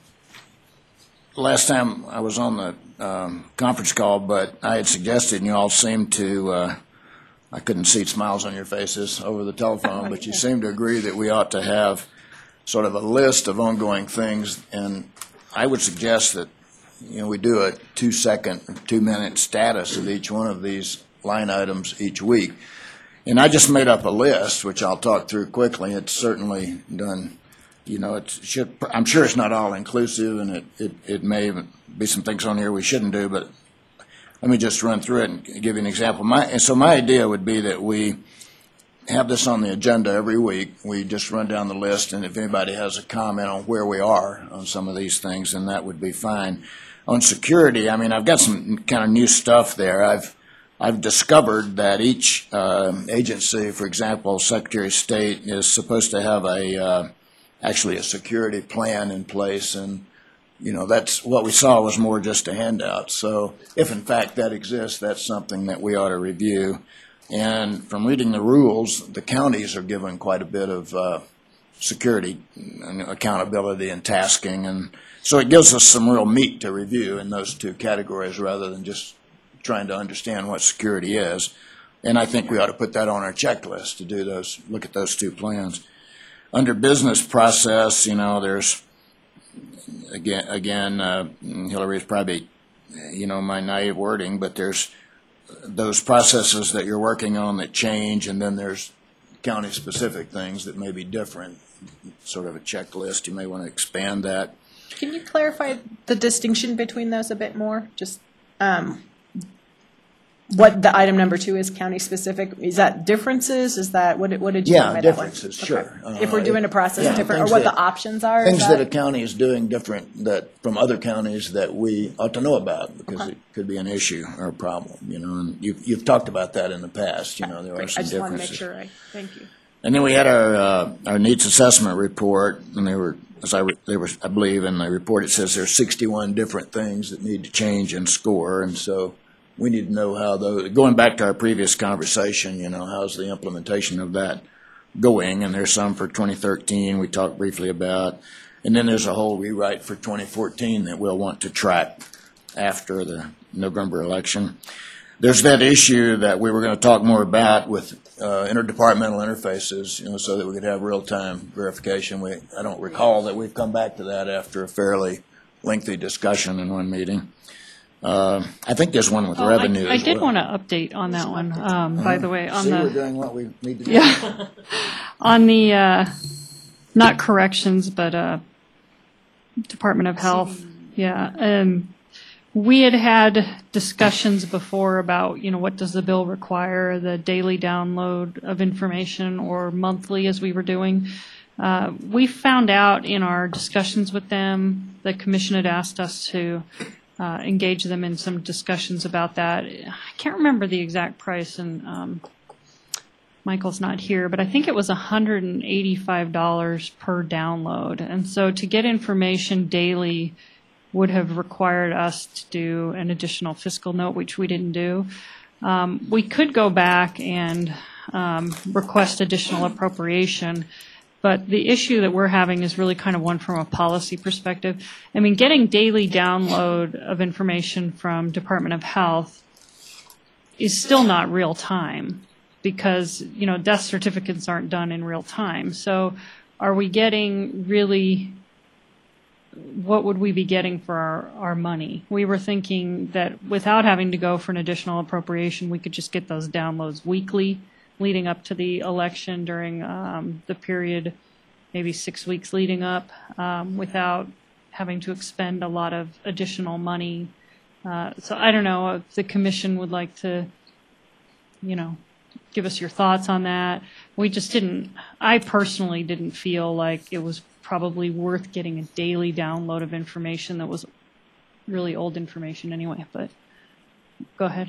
Last time I was on the um, conference call, but I had suggested, and you all seemed to, uh, I couldn't see smiles on your faces over the telephone, but you seemed to agree that we ought to have sort of a list of ongoing things, and I would suggest that, you know, we do a two-second, two-minute status of each one of these line items each week. And I just made up a list, which I'll talk through quickly. It's certainly done, you know, it should, I'm sure it's not all inclusive, and it, it, it may even be some things on here we shouldn't do, but let me just run through it and give you an example. My, and so my idea would be that we have this on the agenda every week. We just run down the list, and if anybody has a comment on where we are on some of these things, then that would be fine. On security, I mean, I've got some kind of new stuff there. I've I've discovered that each uh, agency, for example, Secretary of State, is supposed to have a uh, actually a security plan in place, and you know that's what we saw was more just a handout. So if in fact that exists, that's something that we ought to review. And from reading the rules, the counties are given quite a bit of uh, security and accountability and tasking. And so it gives us some real meat to review in those two categories rather than just trying to understand what security is. And I think we ought to put that on our checklist to do those, look at those two plans. Under business process, you know, there's, again, again, uh, Hillary's probably, you know, my naive wording, but there's those processes that you're working on that change, and then there's county-specific things that may be different, sort of a checklist. You may want to expand that. Can you clarify the distinction between those a bit more? Just um, what the item number two is county specific. Is that differences? Is that what? What did you Yeah, mean by that one? differences, Okay. sure. Uh, If we're doing a process yeah, different, or things what that- the options are. is Things that a that- county is doing different that, from other counties that we ought to know about, because Okay. it could be an issue or a problem, you know, and you've, you've talked about that in the past, you know, there are I some just want to make differences. sure. I thank you. And then we had our, uh, our needs assessment report, and they were, as I, re- they were, I believe in the report, it says there's sixty-one different things that need to change and score, and so we need to know how those, going back to our previous conversation, you know, how's the implementation of that going? And there's some for twenty thirteen we talked briefly about, and then there's a whole rewrite for twenty fourteen that we'll want to track after the November election. There's that issue that we were going to talk more about with uh, interdepartmental interfaces, you know, so that we could have real-time verification. We, I don't recall that we've come back to that after a fairly lengthy discussion in one meeting. Uh, I think there's one with Oh, I- revenue I as did well. want to update on that one, um, by the way, on See, we're the, doing what we need to do. yeah, on the, uh, not corrections, but uh, Department of Health. Yeah. Um, we had had discussions before about, you know, what does the bill require, the daily download of information or monthly as we were doing. Uh, we found out in our discussions with them, the commission had asked us to uh, engage them in some discussions about that. I can't remember the exact price, and um, Michael's not here, but I think it was one hundred eighty-five dollars per download. And so to get information daily would have required us to do an additional fiscal note, which we didn't do. Um, we could go back and um, request additional appropriation, but the issue that we're having is really kind of one from a policy perspective. I mean, getting daily download of information from Department of Health is still not real time, because, you know, death certificates aren't done in real time. So are we getting really, what would we be getting for our, our money? We were thinking that without having to go for an additional appropriation, we could just get those downloads weekly leading up to the election during um, the period, maybe six weeks leading up, um, without having to expend a lot of additional money. Uh, so I don't know if the commission would like to, you know, give us your thoughts on that. We just didn't, I personally didn't feel like it was probably worth getting a daily download of information that was really old information anyway, but go ahead.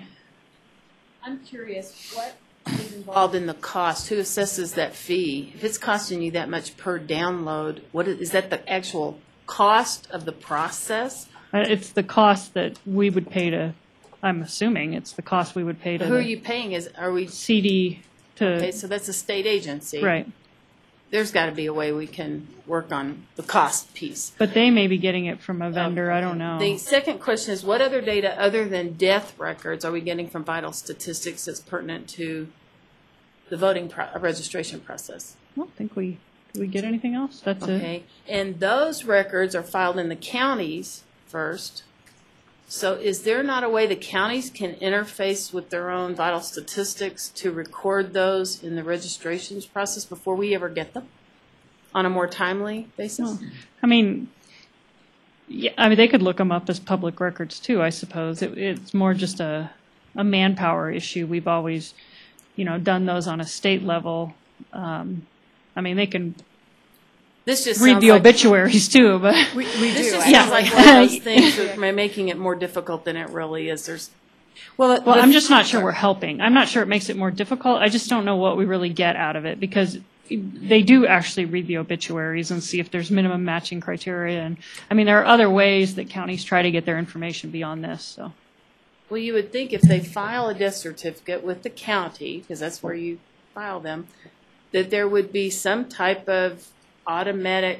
I'm curious, what is involved in the cost? Who assesses that fee? If it's costing you that much per download, what is, is that the actual cost of the process? Uh, It's the cost that we would pay to, I'm assuming it's the cost we would pay to Who are the you paying? Is, are we, C D okay, to, so that's a state agency. right. There's got to be a way we can work on the cost piece. But they may be getting it from a vendor, I don't know. The second question is, what other data other than death records are we getting from vital statistics that's pertinent to the voting pro- registration process? I don't think we, did we get anything else? That's it. Okay, and those records are filed in the counties first. So is there not a way the counties can interface with their own vital statistics to record those in the registrations process before we ever get them on a more timely basis? I mean, yeah, I mean, they could look them up as public records too, I suppose. It, it's more just a, a manpower issue. We've always, you know, done those on a state level. Um, I mean, they can This just read sounds the like, obituaries too, but We, we this do. just I- Yeah. sounds like one of those things that may making it more difficult than it really is. There's well, well, I'm just not sure we're helping. I'm not sure it makes it more difficult. I just don't know what we really get out of it, because they do actually read the obituaries and see if there's minimum matching criteria. And I mean, there are other ways that counties try to get their information beyond this. So Well, you would think if they file a death certificate with the county, because that's where you file them, that there would be some type of automatic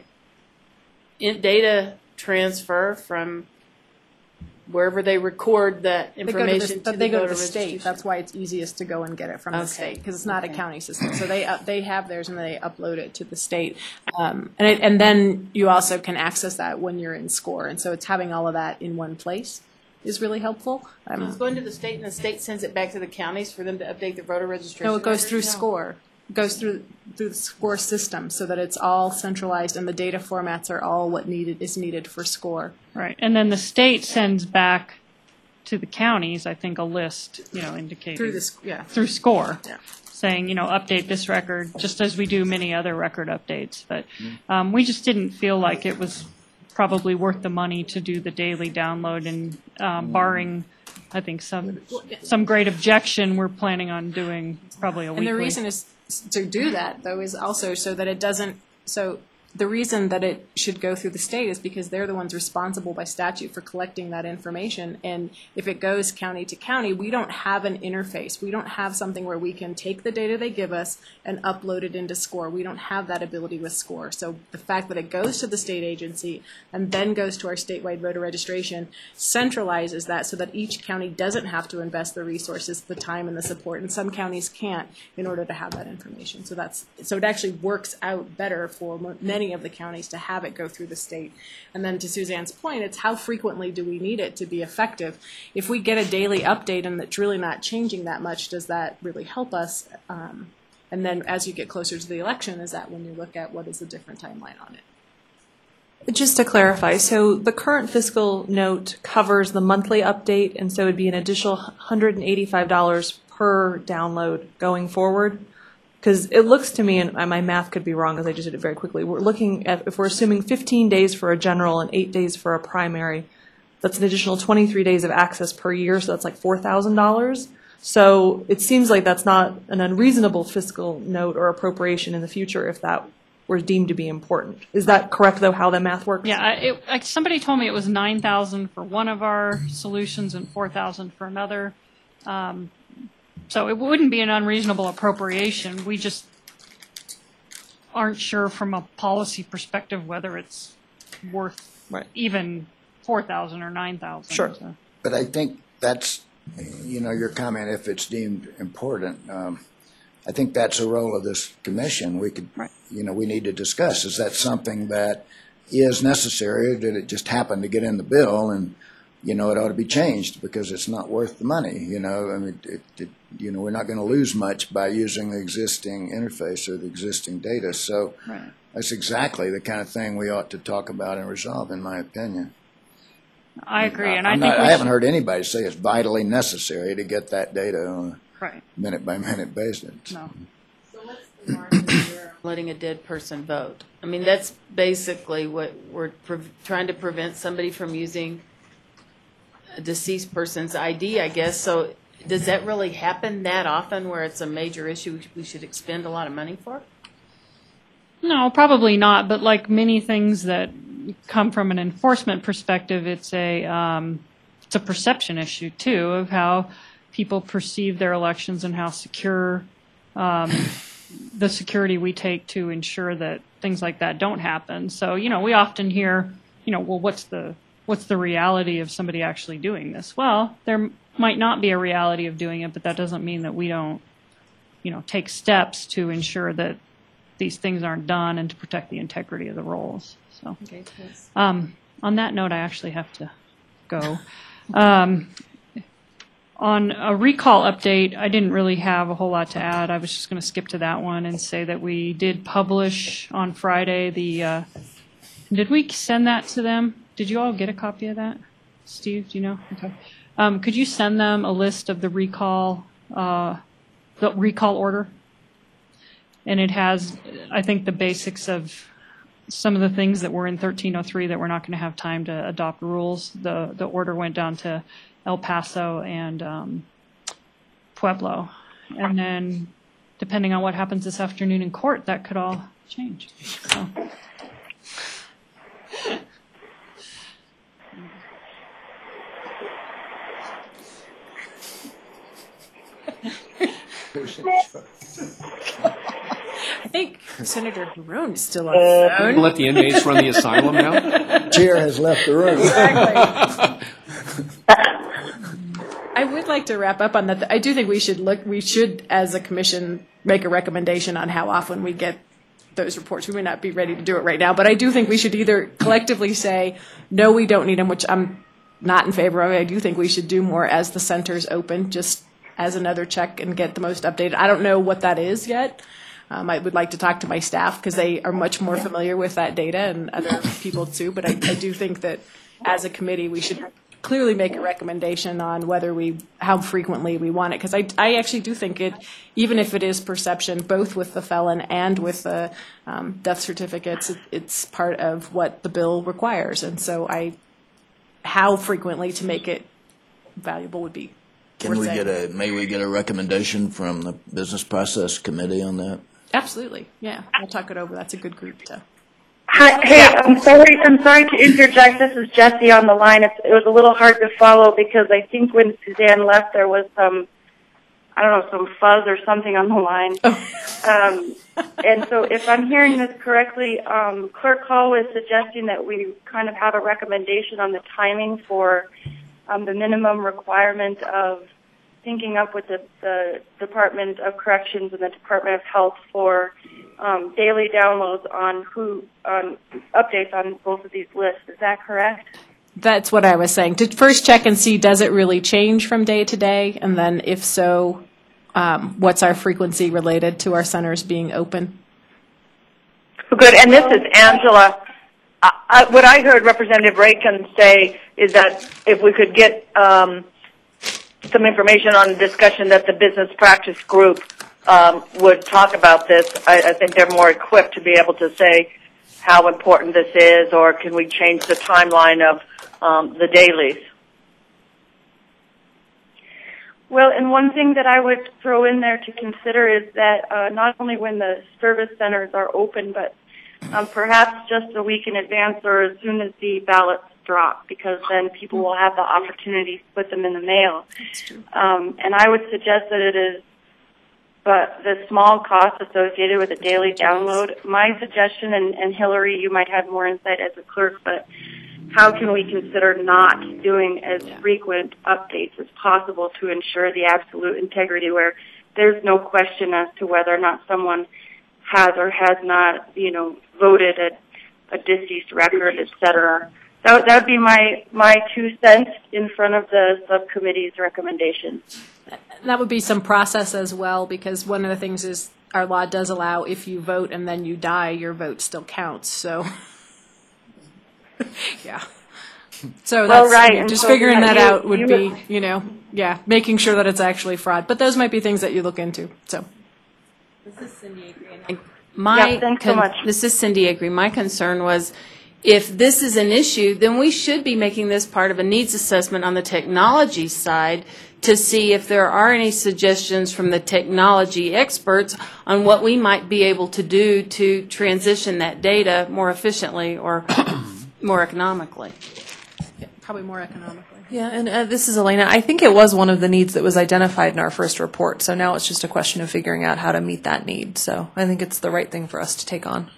in data transfer from wherever they record that They go to information the, to they the go to voter the state. registration. That's why it's easiest to go and get it from the Okay. state, because it's not a Okay. county system. So they up, they have theirs and they upload it to the state, um, and it, and then you also can access that when you're in SCORE. And so it's having all of that in one place is really helpful. Um, It's going to the state, and the state sends it back to the counties for them to update their voter registration. No, it goes through records? No. SCORE. It goes through through the SCORE system so that it's all centralized and the data formats are all what needed is needed for SCORE. Right, and then the state sends back to the counties, I think, a list, you know, indicating. Through this, yeah. Through SCORE. Yeah. Saying, you know, update this record, just as we do many other record updates. But um, we just didn't feel like it was probably worth the money to do the daily download, and um, barring, I think, some, some great objection, we're planning on doing probably a weekly. And the reason is to do that, though, is also so that it doesn't, so the reason that it should go through the state is because they're the ones responsible by statute for collecting that information. And if it goes county to county, we don't have an interface. We don't have something where we can take the data they give us and upload it into SCORE. We don't have that ability with SCORE. So the fact that it goes to the state agency and then goes to our statewide voter registration centralizes that so that each county doesn't have to invest the resources, the time, and the support. And some counties can't in order to have that information. So that's so it actually works out better for mo- many of the counties to have it go through the state. And then to Suzanne's point, it's how frequently do we need it to be effective? If we get a daily update and it's really not changing that much, does that really help us? Um, and then as you get closer to the election, is that when you look at what is the different timeline on it? Just to clarify, so the current fiscal note covers the monthly update, and so it would be an additional one hundred eighty-five dollars per download going forward. Because it looks to me, and my math could be wrong because I just did it very quickly, we're looking at, if we're assuming fifteen days for a general and eight days for a primary, that's an additional twenty-three days of access per year, so that's like four thousand dollars. So it seems like that's not an unreasonable fiscal note or appropriation in the future if that were deemed to be important. Is that correct, though, how the math works? Yeah, I- it, I, somebody told me it was nine thousand for one of our solutions and four thousand for another. Um, so it wouldn't be an unreasonable appropriation. We just aren't sure from a policy perspective whether it's worth Right. even four thousand or nine thousand. Sure. So. But I think that's, you know, your comment, if it's deemed important, um, I think that's a role of this commission. We could, Right. you know, we need to discuss, is that something that is necessary? Did it just happen to get in the bill and, you know, it ought to be changed because it's not worth the money, you know? I mean, it, it, you know, we're not going to lose much by using the existing interface or the existing data. So Right. that's exactly the kind of thing we ought to talk about and resolve, in my opinion. I agree, and I I'm think not- we I haven't should- heard anybody say it's vitally necessary to get that data on Right. a minute-by-minute basis. No. Letting a dead person vote. I mean, that's basically what we're pre- trying to prevent somebody from using a deceased person's I D, I guess. So does that really happen that often where it's a major issue we should expend a lot of money for? No, probably not. But like many things that come from an enforcement perspective, it's a um, it's a perception issue too of how people perceive their elections and how secure um, the security we take to ensure that things like that don't happen. So you know, we often hear, you know, well, what's the what's the reality of somebody actually doing this? Well, there might not be a reality of doing it, but that doesn't mean that we don't, you know, take steps to ensure that these things aren't done and to protect the integrity of the rolls. So, Okay, thanks. um, on that note, I actually have to go. Um, on a recall update, I didn't really have a whole lot to add. I was just going to skip to that one and say that we did publish on Friday the, uh, did we send that to them? Did you all get a copy of that? Steve, do you know? Okay. Um, could you send them a list of the recall, uh, the recall order? And it has, I think, the basics of some of the things that were in thirteen oh three that we're not going to have time to adopt rules. The the order went down to El Paso and um, Pueblo. And then, depending on what happens this afternoon in court, that could all change. So. I think Senator Harron is still on the phone. Let the inmates run the asylum now? Chair has left the room. I would like to wrap up on that. I do think we should look, we should, as a commission, make a recommendation on how often we get those reports. We may not be ready to do it right now, but I do think we should either collectively say, no, we don't need them, which I'm not in favor of. I do think we should do more as the centers open, just as another check and get the most updated. I don't know what that is yet. Um, I would like to talk to my staff because they are much more familiar with that data and other people too. But I, I do think that as a committee, we should clearly make a recommendation on whether we, how frequently we want it. Because I, I actually do think it, even if it is perception, both with the felon and with the um, death certificates, it, it's part of what the bill requires. And so I, how frequently to make it valuable would be. Can worth we saying. get a, may we get a recommendation from the Business Process Committee on that? Absolutely, yeah. We'll talk it over. That's a good group to. Hi, hey, I'm sorry. I'm sorry to interject. This is Jessie on the line. It's, it was a little hard to follow because I think when Suzanne left, there was some, I don't know, some fuzz or something on the line. um, and so, if I'm hearing this correctly, um, Clerk Hall was suggesting that we kind of have a recommendation on the timing for um, the minimum requirement of syncing up with the, the Department of Corrections and the Department of Health for um, daily downloads on who on updates on both of these lists. Is that correct? That's what I was saying. To first check and see, does it really change from day to day? And then if so, um, what's our frequency related to our centers being open? Good. And this is Angela. I, I, what I heard Representative Raycon say is that if we could get um, some information on the discussion that the business practice group um, would talk about this, I, I think they're more equipped to be able to say how important this is, or can we change the timeline of um, the dailies? Well, and one thing that I would throw in there to consider is that uh, not only when the service centers are open, but um, perhaps just a week in advance or as soon as the ballots drop, because then people will have the opportunity to put them in the mail. That's true. Um, and I would suggest that it is, but the small cost associated with a daily download, my suggestion, and, and Hillary, you might have more insight as a clerk, but how can we consider not doing as frequent updates as possible to ensure the absolute integrity where there's no question as to whether or not someone has or has not, you know, voted a, a deceased record, et cetera. That, that would be my, my two cents in front of the subcommittee's recommendation. That would be some process as well, because one of the things is our law does allow if you vote and then you die, your vote still counts. So, yeah. So that's, well, right. you know, just so figuring that you, out would you, be, you know, yeah, making sure that it's actually fraud. But those might be things that you look into. So. This is Cindy Agree. My yeah, thanks so con- much. This is Cindy Agree. My concern was, if this is an issue, then we should be making this part of a needs assessment on the technology side to see if there are any suggestions from the technology experts on what we might be able to do to transition that data more efficiently or more economically. Yeah, probably more economically. Yeah, and uh, this is Elena. I think it was one of the needs that was identified in our first report. So now it's just a question of figuring out how to meet that need. So I think it's the right thing for us to take on.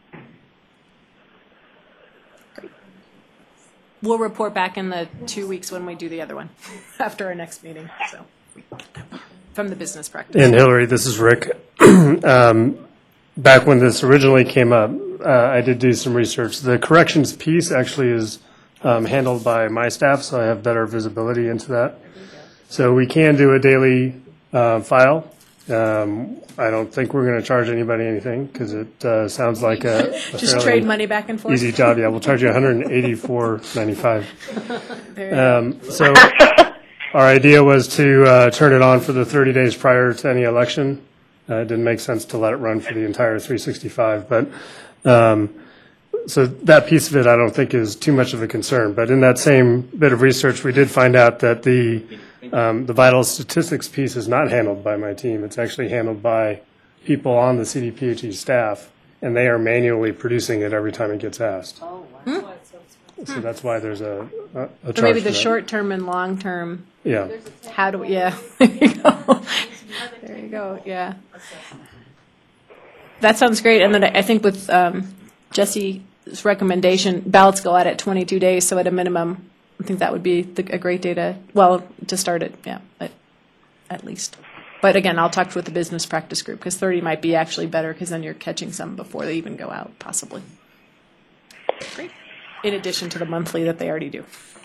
We'll report back in the two weeks when we do the other one after our next meeting. So from the business practice. And Hillary, this is Rick. um, back when this originally came up, uh, I did do some research. The corrections piece actually is um, handled by my staff, so I have better visibility into that. So we can do a daily uh, file. Um, I don't think we're going to charge anybody anything because it uh, sounds like a, a Just trade money back and forth. easy job. Yeah, we'll charge you one hundred eighty-four ninety-five. Um, so our idea was to uh, turn it on for the thirty days prior to any election. Uh, it didn't make sense to let it run for the entire three sixty-five, but um, so that piece of it I don't think is too much of a concern. But in that same bit of research, we did find out that the Um, the vital statistics piece is not handled by my team. It's actually handled by people on the C D P H E staff, and they are manually producing it every time it gets asked. Oh, wow. Hmm. So that's why there's a, a, a charge So maybe for the that. short-term and long-term. Yeah. How do we, yeah. There you go. There you go, yeah. That sounds great. And then I I think with um, Jesse's recommendation, ballots go out at twenty-two days, so at a minimum, I think that would be the, a great day to, well, to start it, yeah, at, at least. But again, I'll talk with the business practice group, because thirty might be actually better, because then you're catching some before they even go out, possibly. Great. In addition to the monthly that they already do.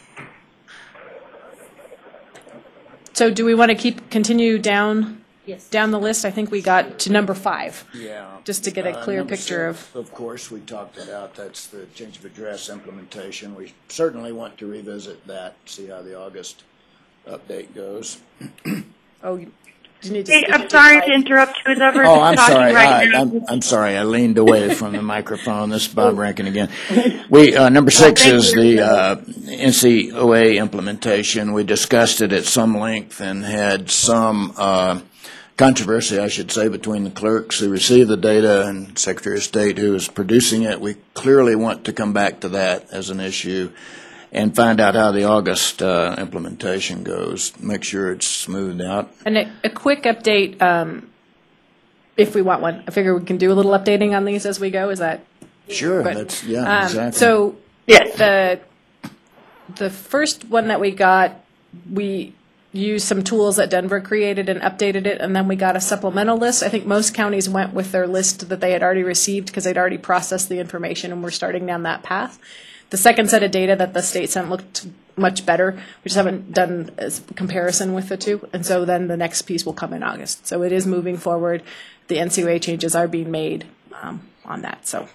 So do we want to keep, continue down? Yes. Down the list? I think we got to number five. Yeah. Just to get a Uh, clear number picture six, of. Of course, we talked it out. That's the change of address implementation. We certainly want to revisit that, see how the August update goes. Oh, you you need to. Hey, I'm sorry to interrupt. Who's ever Oh, I'm talking sorry. right I, now? I'm, I'm sorry. I leaned away from the microphone. This is Bob Rankin again. We, uh, number six thank is you. the, uh, N C O A implementation. We discussed it at some length and had some, uh, controversy, I should say, between the clerks who receive the data and Secretary of State who is producing it. We clearly want to come back to that as an issue and find out how the August uh, implementation goes, make sure it's smoothed out. And a, a quick update, um, if we want one. I figure we can do a little updating on these as we go. Is that? Sure, But, that's, yeah, um, exactly. So Yes. the the first one that we got, we used some tools that Denver created and updated it, and then we got a supplemental list. I think most counties went with their list that they had already received because they'd already processed the information, and we're starting down that path. The second set of data that the state sent looked much better. We just haven't done a comparison with the two, and so then the next piece will come in August. So it is moving forward. The N C O A changes are being made um, on that. So.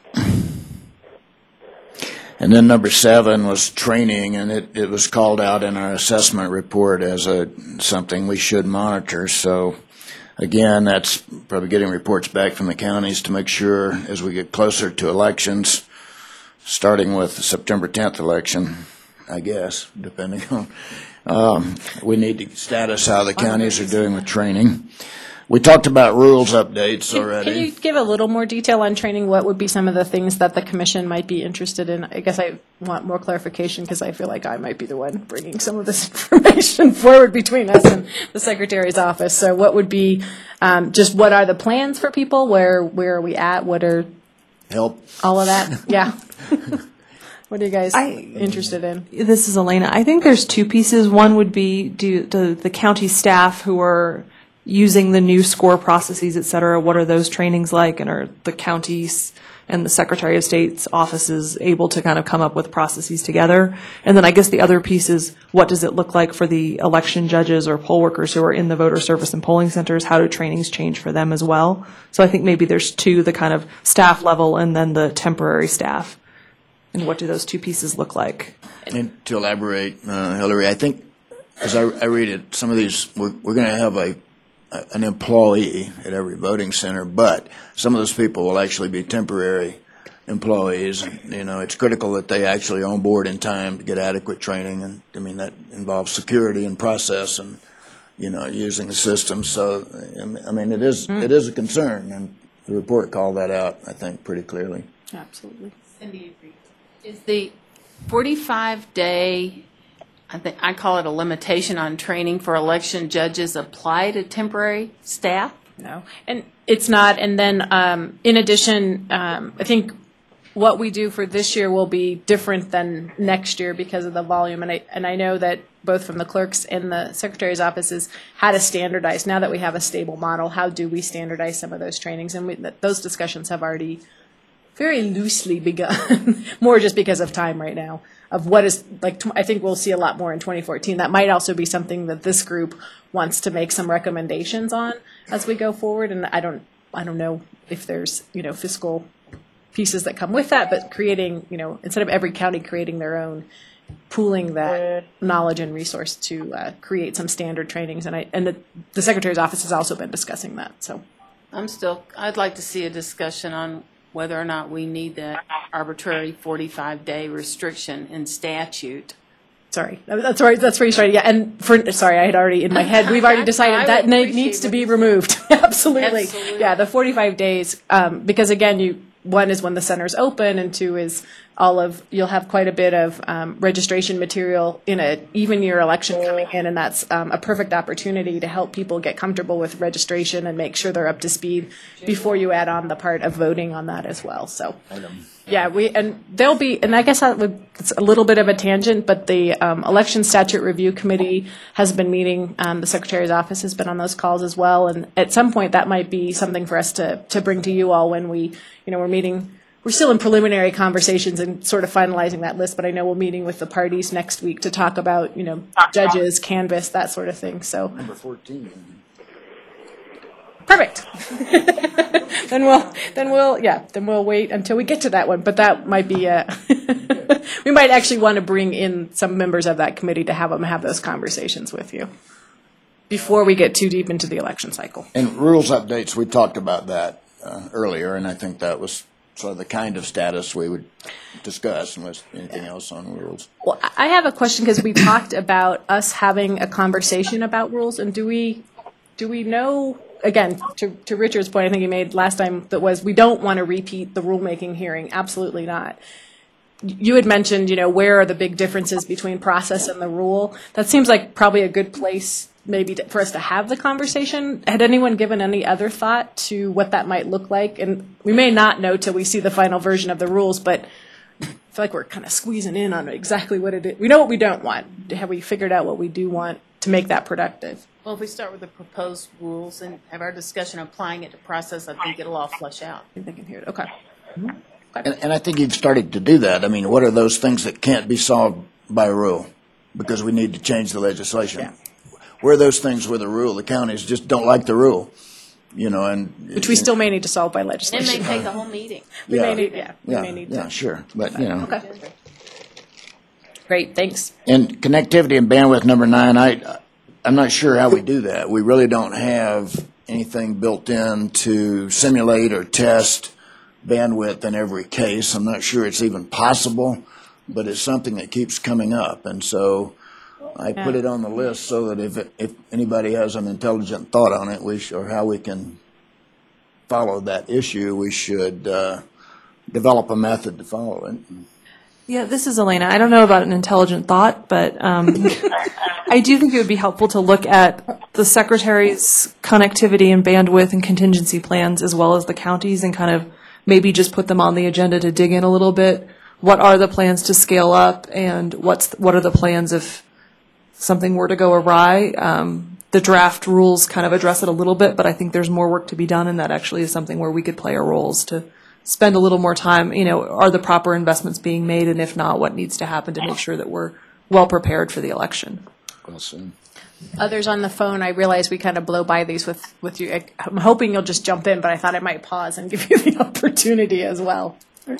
And then number seven was training, and it, it was called out in our assessment report as a something we should monitor. So, again, that's probably getting reports back from the counties to make sure as we get closer to elections, starting with the September tenth election, I guess, depending on, um, we need to status how the counties are doing with training. We talked about rules updates Can- already. Can you give a little more detail on training? What would be some of the things that the commission might be interested in? I guess I want more clarification because I feel like I might be the one bringing some of this information forward between us and the secretary's office. So what would be, um, just what are the plans for people? Where, where are we at? What are Help. all of that? Yeah. What are you guys I- interested in? This is Elena. I think there's two pieces. One would be do, do the county staff who are using the new score processes, et cetera, what are those trainings like, and are the counties and the Secretary of State's offices able to kind of come up with processes together? And then I guess the other piece is, what does it look like for the election judges or poll workers who are in the voter service and polling centers? How do trainings change for them as well? So I think maybe there's two, the kind of staff level and then the temporary staff. And what do those two pieces look like? And to elaborate, uh, Hillary, I think as I, I read it, some of these, we're, we're going to have a an employee at every voting center, but some of those people will actually be temporary employees. You know, it's critical that they actually on board in time to get adequate training, and I mean that involves security and process and you know using the system. So I mean it is mm. it is a concern, and the report called that out, I think, pretty clearly. Absolutely. Cindy agreed. Is the forty-five day, I think I call it a limitation on training for election judges, apply to temporary staff? No, and it's not. And then, um, in addition, um, I think what we do for this year will be different than next year because of the volume. And I and I know that both from the clerks and the secretary's offices, how to standardize. Now that we have a stable model, how do we standardize some of those trainings? And we, that, those discussions have already very loosely begun, more just because of time right now, of what is, like, I think we'll see a lot more in twenty fourteen. That might also be something that this group wants to make some recommendations on as we go forward. And I don't, I don't know if there's, you know, fiscal pieces that come with that, but creating, you know, instead of every county creating their own, pooling that knowledge and resource to uh, create some standard trainings. And I, and the, the secretary's office has also been discussing that, so. I'm still, I'd like to see a discussion on whether or not we need that arbitrary forty-five day restriction in statute. Sorry, that's right. That's where you started. Yeah, and for sorry, I had already in my head. We've already decided that needs to be removed. Absolutely. Absolutely. Yeah, the forty-five days, um, because again, you one is when the center's open, and two is all of, you'll have quite a bit of um, registration material in a even year election coming in, and that's um, a perfect opportunity to help people get comfortable with registration and make sure they're up to speed before you add on the part of voting on that as well. So, yeah, we and there'll be, and I guess that would, it's a little bit of a tangent, but the um, Election Statute Review Committee has been meeting. Um, the Secretary's office has been on those calls as well, and at some point that might be something for us to to bring to you all when we, you know, we're meeting. We're still in preliminary conversations and sort of finalizing that list, but I know we're meeting with the parties next week to talk about, you know, judges, canvas, that sort of thing. So Number fourteen. perfect. then we'll, then we'll, yeah, then we'll wait until we get to that one. But that might be a. We might actually want to bring in some members of that committee to have them have those conversations with you before we get too deep into the election cycle. And rules updates, we talked about that uh, earlier, and I think that was sort of the kind of status we would discuss, unless anything else on rules. Well, I have a question because we talked about us having a conversation about rules, and do we, do we know, again, to, to Richard's point, I think he made last time, that was we don't want to repeat the rulemaking hearing. Absolutely not. You had mentioned, you know, where are the big differences between process and the rule? That seems like probably a good place maybe to, for us to have the conversation. Had anyone given any other thought to what that might look like? And we may not know till we see the final version of the rules, but I feel like we're kind of squeezing in on exactly what it is. We know what we don't want. Have we figured out what we do want to make that productive? Well, if we start with the proposed rules and have our discussion applying it to process, I think it'll all flush out. I think they can hear it. Okay. Mm-hmm. And, and I think you've started to do that. I mean, what are those things that can't be solved by rule because we need to change the legislation? Yeah. Where are those things where the rule, the counties just don't like the rule, you know, and. Which we still may need to solve by It legislation. may take a whole meeting. We Yeah. may need, yeah, we Yeah, may need yeah, to. sure, but, you know. Okay. Great, thanks. And connectivity and bandwidth, number nine, I, I'm not sure how we do that. We really don't have anything built in to simulate or test bandwidth in every case. I'm not sure it's even possible, but it's something that keeps coming up. And so I put it on the list so that if, it, if anybody has an intelligent thought on it, we sh- or how we can follow that issue, we should uh, develop a method to follow it. Yeah, this is Elena. I don't know about an intelligent thought, but um, I do think it would be helpful to look at the Secretary's connectivity and bandwidth and contingency plans as well as the counties and kind of maybe just put them on the agenda to dig in a little bit. What are the plans to scale up and what's what are the plans if something were to go awry? Um, the draft rules kind of address it a little bit, but I think there's more work to be done, and that actually is something where we could play our roles to spend a little more time. You know, are the proper investments being made, and if not, what needs to happen to make sure that we're well prepared for the election? Well, soon. Others on the phone, I realize we kind of blow by these with, with you. I- I'm hoping you'll just jump in, but I thought I might pause and give you the opportunity as well.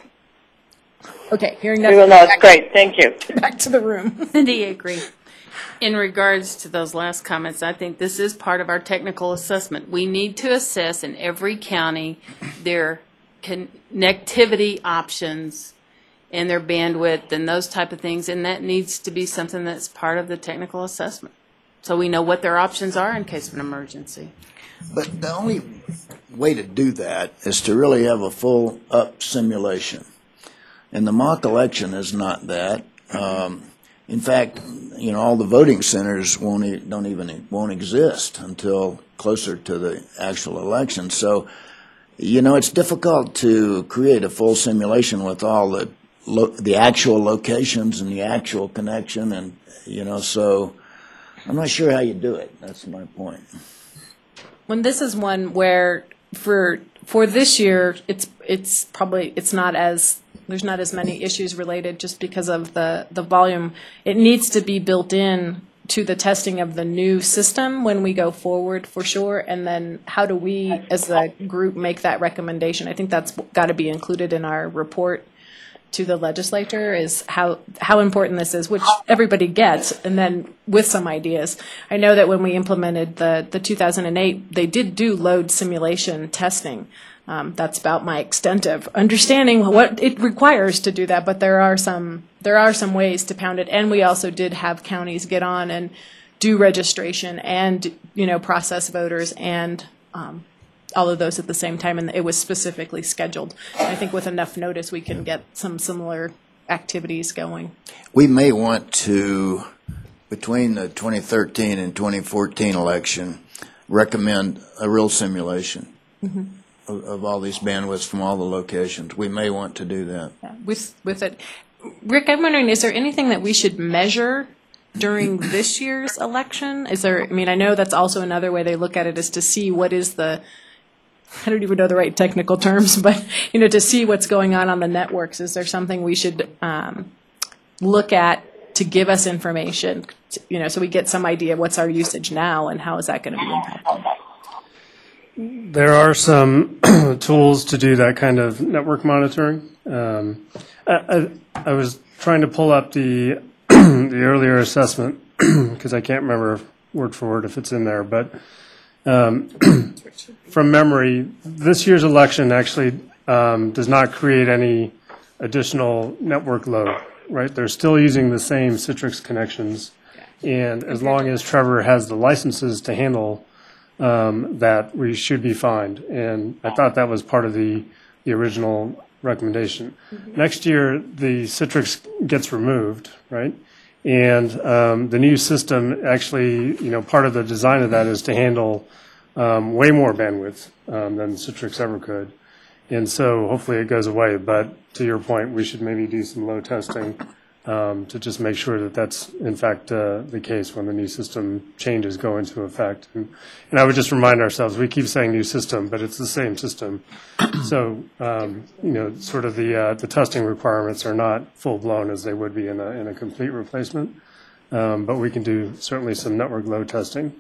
Okay, hearing We nothing. will know. It's back- great. Thank you. Back to the room. Cindy, agree. In regards to those last comments, I think this is part of our technical assessment. We need to assess in every county their connectivity options and their bandwidth and those type of things, and that needs to be something that's part of the technical assessment. So we know what their options are in case of an emergency. But the only way to do that is to really have a full up simulation. And the mock election is not that. Um, in fact, you know, all the voting centers won't e- don't even won't exist until closer to the actual election. So, you know, it's difficult to create a full simulation with all the lo- the actual locations and the actual connection, and you know, so I'm not sure how you do it. That's my point. When this is one where for for this year, it's it's probably it's not as there's not as many issues related just because of the the volume. It needs to be built in to the testing of the new system when we go forward for sure. And then how do we as a group make that recommendation? I think that's got to be included in our report to the legislature is how how important this is, which everybody gets, and then with some ideas. I know that when we implemented the, the two thousand eight, they did do load simulation testing. Um, that's about my extent of understanding what it requires to do that, but there are some there are some ways to pound it, and we also did have counties get on and do registration and you know process voters and um, all of those at the same time, and it was specifically scheduled. And I think with enough notice, we can get some similar activities going. We may want to, between the twenty thirteen and twenty fourteen election, recommend a real simulation Mm-hmm. of, of all these bandwidths from all the locations. We may want to do that. Yeah, with with it. Rick, I'm wondering, is there anything that we should measure during this year's election? Is there, I mean, I know that's also another way they look at it is to see what is the, I don't even know the right technical terms, but, you know, to see what's going on on the networks. Is there something we should um, look at to give us information, to, you know, so we get some idea of what's our usage now and how is that going to be impacted? There are some tools to do that kind of network monitoring. Um, I, I, I was trying to pull up the the earlier assessment because I can't remember word for word if it's in there, but um, from memory, this year's election actually um, does not create any additional network load, right? They're still using the same Citrix connections, and as long as Trevor has the licenses to handle um, that, we should be fine. And I thought that was part of the, the original recommendation. Mm-hmm. Next year, the Citrix gets removed, right? And um, the new system actually, you know, part of the design of that is to handle um, way more bandwidth um, than Citrix ever could. And so hopefully it goes away. But to your point, we should maybe do some load testing um, to just make sure that that's, in fact, uh, the case when the new system changes go into effect. And, and I would just remind ourselves, we keep saying new system, but it's the same system. So, um, you know, sort of the uh, the testing requirements are not full-blown as they would be in a, in a complete replacement. Um, but we can do certainly some network load testing.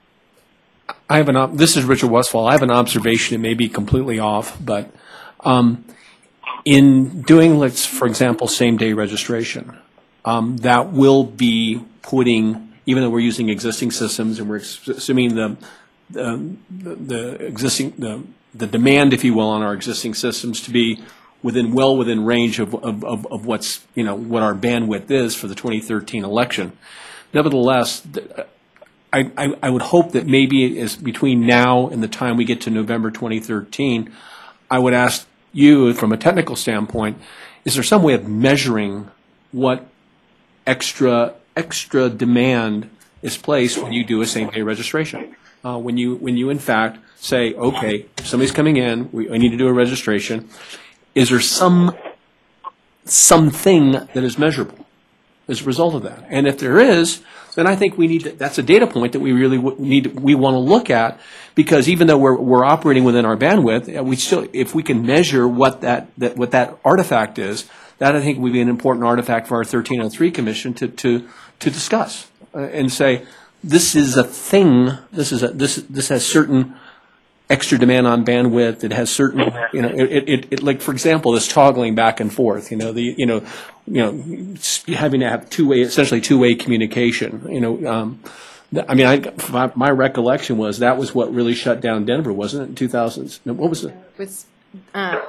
I have an op- this is Richard Westfall. I have an observation. It may be completely off, but um, in doing, let's for example, same-day registration, um, that will be putting, even though we're using existing systems and we're assuming the the, the, the existing the the demand, if you will, on our existing systems to be within well within range of of, of, of what's you know what our bandwidth is for the twenty thirteen election. Nevertheless, I, I, I would hope that maybe is between now and the time we get to November twenty thirteen, I would ask you, from a technical standpoint, is there some way of measuring what extra extra demand is placed when you do a same-day registration? Uh, when you when you in fact say, okay, somebody's coming in, we, I need to do a registration. Is there some something that is measurable as a result of that? And if there is, then I think we need to, that's a data point that we really w- need we want to look at, because even though we're we're operating within our bandwidth, we still, if we can measure what that, that what that artifact is, that I think would be an important artifact for our thirteen oh three commission to to to discuss uh, and say, this is a thing. This is a this this has certain extra demand on bandwidth. It has certain, you know, it, it, it like for example, this toggling back and forth. You know, the you know, you know, having to have two way, essentially two way communication. You know, um, I mean, I my, my recollection was that was what really shut down Denver, wasn't it? In two thousands. What was it? With, uh,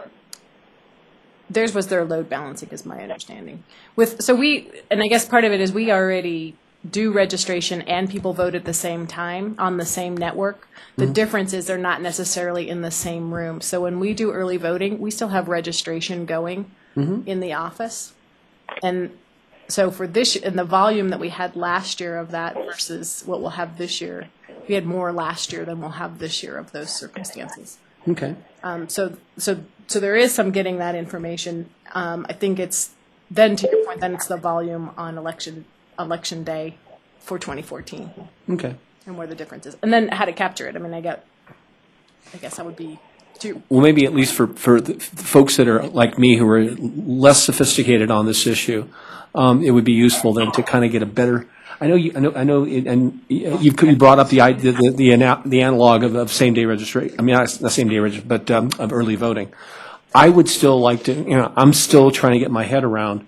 theirs was their load balancing, is my understanding. With so we, and I guess part of it is we already do registration and people vote at the same time on the same network. The mm-hmm. difference is they're not necessarily in the same room. So when we do early voting, we still have registration going mm-hmm. in the office. And so for this, and the volume that we had last year of that versus what we'll have this year, we had more last year than we'll have this year of those circumstances. Okay. Um, so, so, so there is some getting that information. Um, I think it's then, to your point, then it's the volume on election election day for twenty fourteen. Okay. And where the difference is. And then how to capture it. I mean, I get, I guess that would be too. Well, maybe at least for, for the folks that are like me who are less sophisticated on this issue, um, it would be useful then to kind of get a better, I know you, I know, I know, it, and you've you brought up the, the, the, the, the analog of, of same day registration, I mean, not, not same day registration, but um, of early voting. I would still like to, you know, I'm still trying to get my head around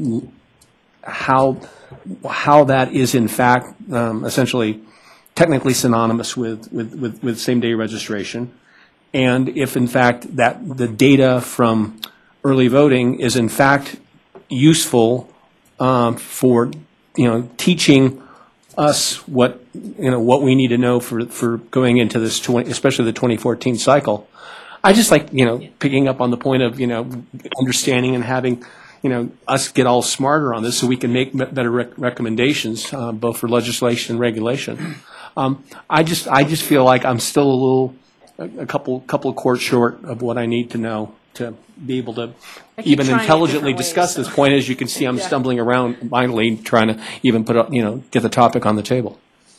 how, how that is in fact um, essentially technically synonymous with, with, with, with same-day registration, and if in fact that the data from early voting is in fact useful um, for you know teaching us what you know what we need to know for, for going into this twenty, especially the twenty fourteen cycle. I just like you know picking up on the point of you know understanding and having you know, us get all smarter on this so we can make me- better rec- recommendations, uh, both for legislation and regulation. Um, I just, I just feel like I'm still a little, a, a couple, couple of quarts short of what I need to know to be able to I keep even trying it intelligently different ways, discuss so. this point. As you can see, I'm Yeah. stumbling around mightily trying to even put up, you know, get the topic on the table.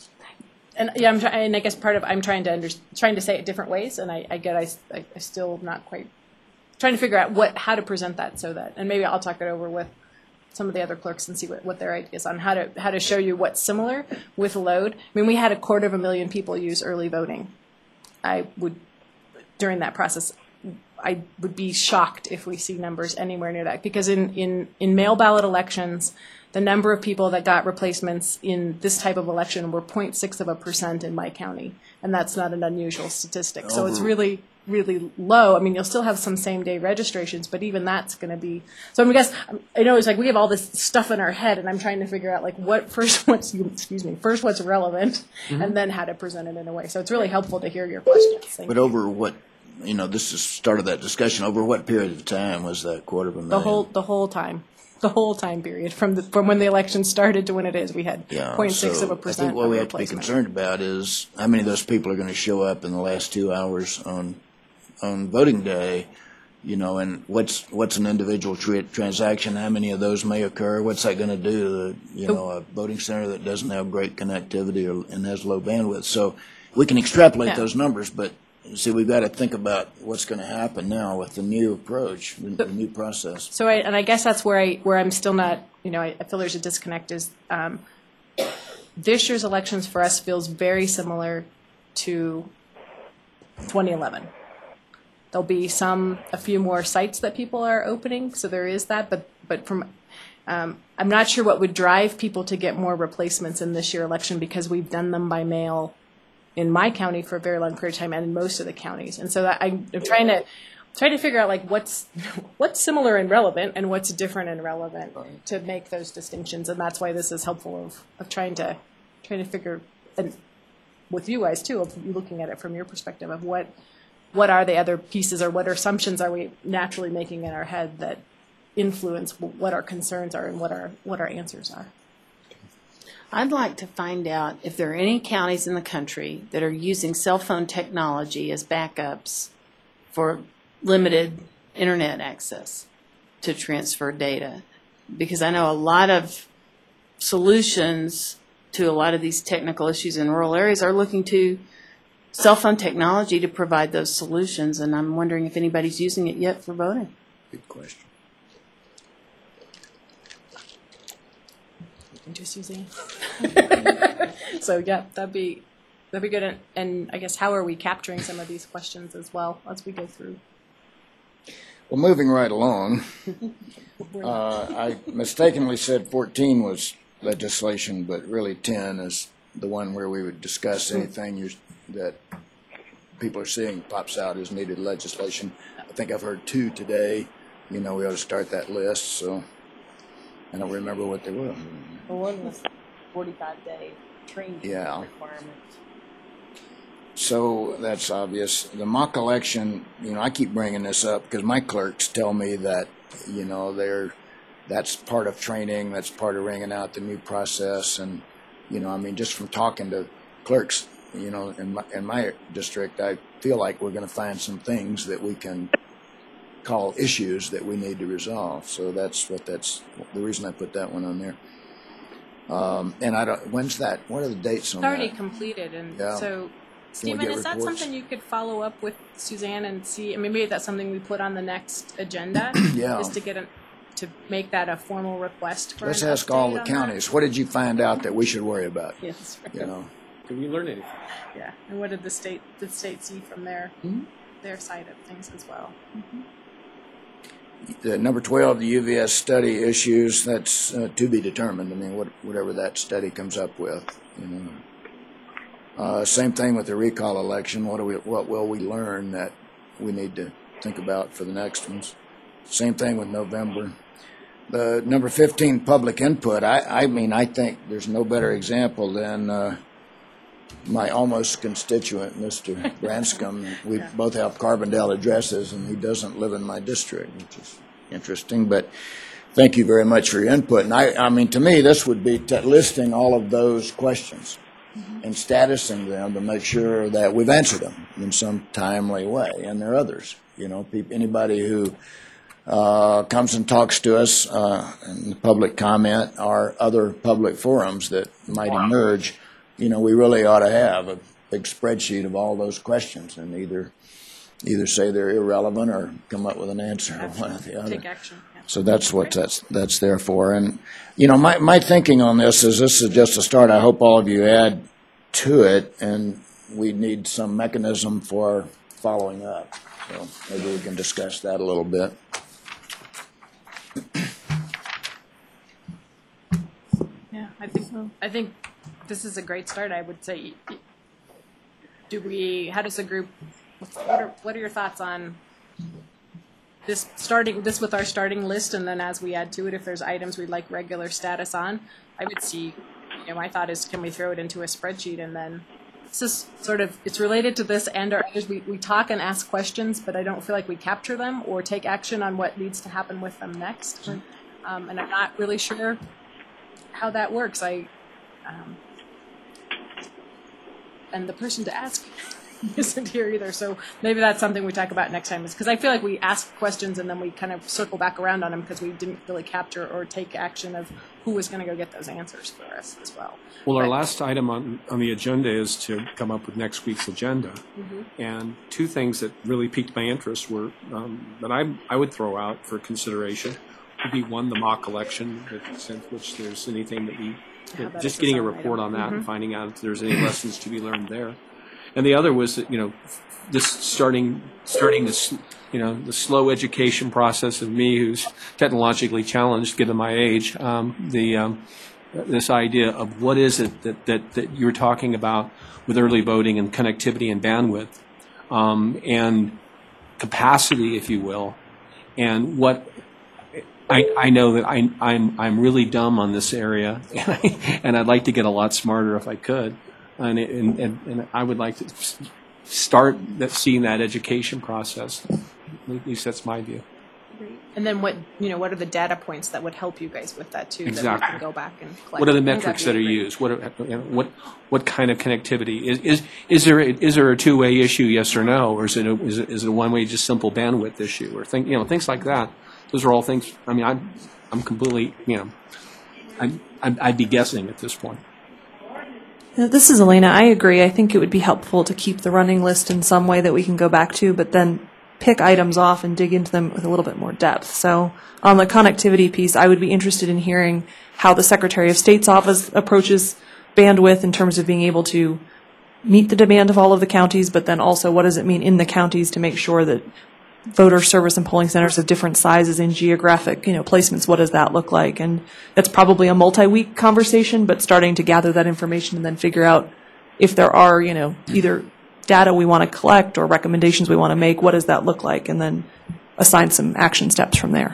And yeah, I'm trying, and I guess part of, I'm trying to under, trying to say it different ways, and I, I get, I, I I still not quite, trying to figure out what, how to present that so that, and maybe I'll talk it over with some of the other clerks and see what, what their ideas on how to, how to show you what's similar with load. I mean, we had a quarter of a million people use early voting. I would, during that process, I would be shocked if we see numbers anywhere near that, because in, in, in mail ballot elections, the number of people that got replacements in this type of election were zero point six of a percent in my county, and that's not an unusual statistic. So it's really, really low. I mean, you'll still have some same-day registrations, but even that's going to be. So I guess I know it's like we have all this stuff in our head, and I'm trying to figure out like what first what's excuse me first what's relevant, Mhm. and then how to present it in a way. So it's really helpful to hear your questions. Thank But you. over what, you know, this is started that discussion, over what period of time was that quarter of a million? The whole the whole time. The whole time period, from the, from when the election started to when it is, we had Yeah, zero point six so of a I percent think what of we have to be replacement. concerned about is how many of those people are going to show up in the last two hours on on voting day, you know, and what's what's an individual tra- transaction? How many of those may occur? What's that going to do to the, you know, a voting center that doesn't have great connectivity or, and has low bandwidth? So we can extrapolate Yeah. those numbers, but see, we've got to think about what's going to happen now with the new approach, the, the new process. So I, and I guess that's where I, where I'm still not, you know, I, I feel there's a disconnect is, um, this year's elections for us feels very similar to twenty eleven. There'll be some, a few more sites that people are opening, so there is that, but, but from, um, I'm not sure what would drive people to get more replacements in this year election, because we've done them by mail in my county for a very long period of time and in most of the counties. And so that I'm, I'm trying to, trying to figure out like what's, what's similar and relevant and what's different and relevant to make those distinctions. And that's why this is helpful of, of trying to, trying to figure, and with you guys too, of you looking at it from your perspective of what, what are the other pieces or what assumptions are we naturally making in our head that influence what our concerns are and what our, what our answers are. I'd like to find out if there are any counties in the country that are using cell phone technology as backups for limited internet access to transfer data. Because I know a lot of solutions to a lot of these technical issues in rural areas are looking to cell phone technology to provide those solutions, and I'm wondering if anybody's using it yet for voting. Good question. Just Suzanne. So yeah, that'd be that'd be good. And, and I guess how are we capturing some of these questions as well as we go through? Well, moving right along, uh, I mistakenly said fourteen was legislation, but really ten is the one where we would discuss anything you, that people are seeing pops out as needed legislation. I think I've heard two today. You know, we ought to start that list, so I don't remember what they were. The one was forty-five day training Yeah. requirement. So that's obvious. The mock election, you know, I keep bringing this up because my clerks tell me that, you know, they're, that's part of training, that's part of ringing out the new process. And, you know, I mean, just from talking to clerks, you know, in my, in my district, I feel like we're going to find some things that we can call issues that we need to resolve. So that's what that's, the reason I put that one on there. Um, and I don't, when's that? What are the dates on It's already that? completed, and Yeah. so we Stephen, get is that reports? something you could follow up with Suzanne and see? I mean, maybe that's something we put on the next agenda. Yeah. Is to get a, to make that a formal request for. Let's an ask all update the on counties, what did you find out that we should worry about? That? Yes. You know, Did we learn anything? Yeah, and what did the state did the state see from their Mhm. their side of things as well? the number twelve, the U V S study issues, that's uh, to be determined. I mean, what, whatever that study comes up with, you know. Uh, same thing with the recall election. What do we, what will we learn that we need to think about for the next ones? Same thing with November. The number fifteen, public input. I, I mean, I think there's no better example than uh, my almost constituent, Mister Branscombe. We both have Carbondale addresses, and he doesn't live in my district, which is interesting. But thank you very much for your input. And I, I mean, to me, this would be t- listing all of those questions and statusing them to make sure that we've answered them in some timely way. And there are others, you know, peop- anybody who uh, comes and talks to us uh, in the public comment or other public forums that might emerge, you know, we really ought to have a big spreadsheet of all those questions and either either say they're irrelevant or come up with an answer or one or the other. Take action. Yeah. So that's what that's that's there for. And you know, my my thinking on this is this is just a start. I hope all of you add to it, and we need some mechanism for following up. So maybe we can discuss that a little bit. Yeah, I think, I think this is a great start. I would say, do we, how does the group, what are, what are your thoughts on this starting, this with our starting list, and then as we add to it, if there's items we'd like regular status on? I would see, you know, my thought is, can we throw it into a spreadsheet, and then this is sort of, it's related to this and our others. We, we talk and ask questions, but I don't feel like we capture them or take action on what needs to happen with them next. Um, and I'm not really sure how that works. I, um, and the person to ask isn't here either. So maybe that's something we talk about next time, is because I feel like we ask questions and then we kind of circle back around on them because we didn't really capture or take action of who was going to go get those answers for us as well. Well, our But- last item on, on the agenda is to come up with next week's agenda. Mm-hmm. And two things that really piqued my interest were, um, that I, I would throw out for consideration, would be one, the mock election, the extent to which there's anything that we, Have that just as getting a its own report item. on that Mhm. and finding out if there's any lessons to be learned there. And the other was that, you know, this starting, starting this, you know, the slow education process of me, who's technologically challenged given my age, um, the, um, this idea of what is it that, that, that you're talking about with early voting and connectivity and bandwidth, um, and capacity, if you will, and what I, I know that I, I'm I'm really dumb on this area, and, I, and I'd like to get a lot smarter if I could, and and, and, and I would like to start that, seeing that education process. At least that's my view. And then what, you know, what are the data points that would help you guys with that too? That we Exactly. can go back and collect. What are the I think metrics that'd that are be great. used? What are, you know, what what kind of connectivity is is is there a, is there a two way issue? Yes or no, or is it a, is it, is it a one way just simple bandwidth issue, or think you know things like that? Those are all things. I mean, I'm I'm completely you know, I'd, I'd, I'd be guessing at this point. Yeah, this is Elena. I agree. I think it would be helpful to keep the running list in some way that we can go back to, but then pick items off and dig into them with a little bit more depth. So on the connectivity piece, I would be interested in hearing how the Secretary of State's office approaches bandwidth in terms of being able to meet the demand of all of the counties, but then also what does it mean in the counties to make sure that voter service and polling centers of different sizes in geographic, you know, placements, what does that look like? And that's probably a multi-week conversation, but starting to gather that information and then figure out if there are, you know, either data we want to collect or recommendations we want to make, what does that look like? And then assign some action steps from there.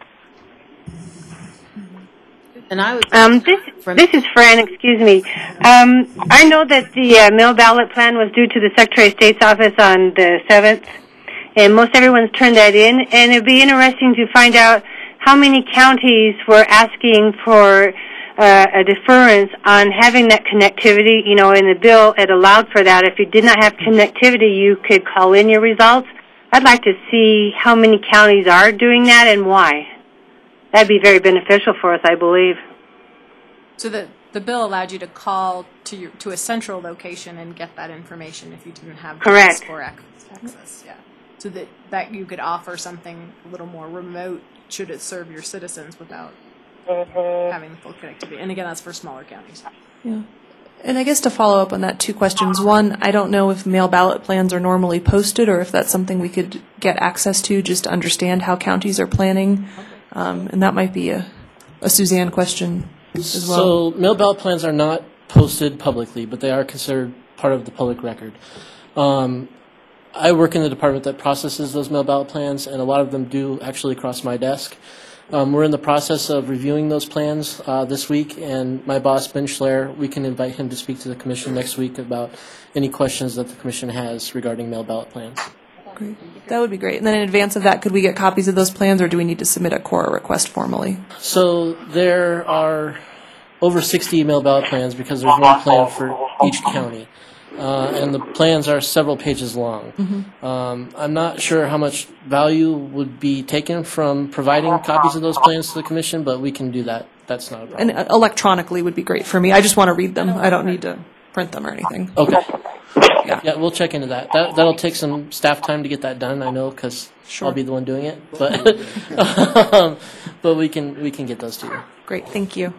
And I would. Um, this, this is Fran, excuse me. Um, I know that the uh, mail ballot plan was due to the Secretary of State's office on the seventh, and most everyone's turned that in, and it'd be interesting to find out how many counties were asking for uh, a deference on having that connectivity. You know, in the bill, it allowed for that. If you did not have connectivity, you could call in your results. I'd like to see how many counties are doing that and why. That'd be very beneficial for us, I believe. So the, the bill allowed you to call to your, to a central location and get that information if you didn't have Correct. desk or ac- access, yeah. So that, that you could offer something a little more remote should it serve your citizens without having full connectivity. And again, that's for smaller counties. Yeah. And I guess to follow up on that, two questions. One, I don't know if mail ballot plans are normally posted or if that's something we could get access to just to understand how counties are planning. Um, and that might be a, a Suzanne question as well. So mail ballot plans are not posted publicly, but they are considered part of the public record. Um, I work in the department that processes those mail ballot plans, and a lot of them do actually cross my desk. Um, we're in the process of reviewing those plans uh, this week, and my boss, Ben Schler, we can invite him to speak to the commission next week about any questions that the commission has regarding mail ballot plans. That would be great. And then in advance of that, could we get copies of those plans, or do we need to submit a Cora request formally? So there are over sixty email ballot plans because there's one plan for each county. Uh, and the plans are several pages long. Mm-hmm. Um, I'm not sure how much value would be taken from providing copies of those plans to the commission, but we can do that. That's not a problem. And uh, electronically would be great for me. I just want to read them. I don't need to print them or anything. Okay. Yeah. Yeah, we'll check into that. That that'll take some staff time to get that done. I know because Sure. I'll be the one doing it, but um, but we can we can get those to you. Great, thank you.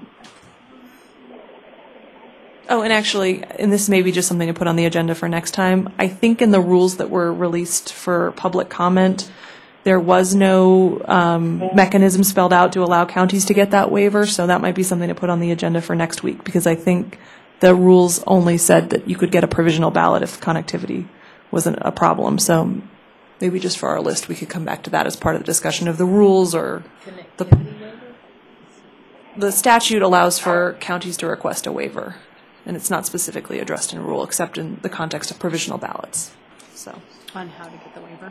Oh, and actually, and this may be just something to put on the agenda for next time, I think in the rules that were released for public comment, there was no um, mechanism spelled out to allow counties to get that waiver, so that might be something to put on the agenda for next week, because I think the rules only said that you could get a provisional ballot if connectivity wasn't a problem. So maybe just for our list, we could come back to that as part of the discussion of the rules, or the, the statute allows for counties to request a waiver, and it's not specifically addressed in a rule except in the context of provisional ballots. So On how to get the waiver.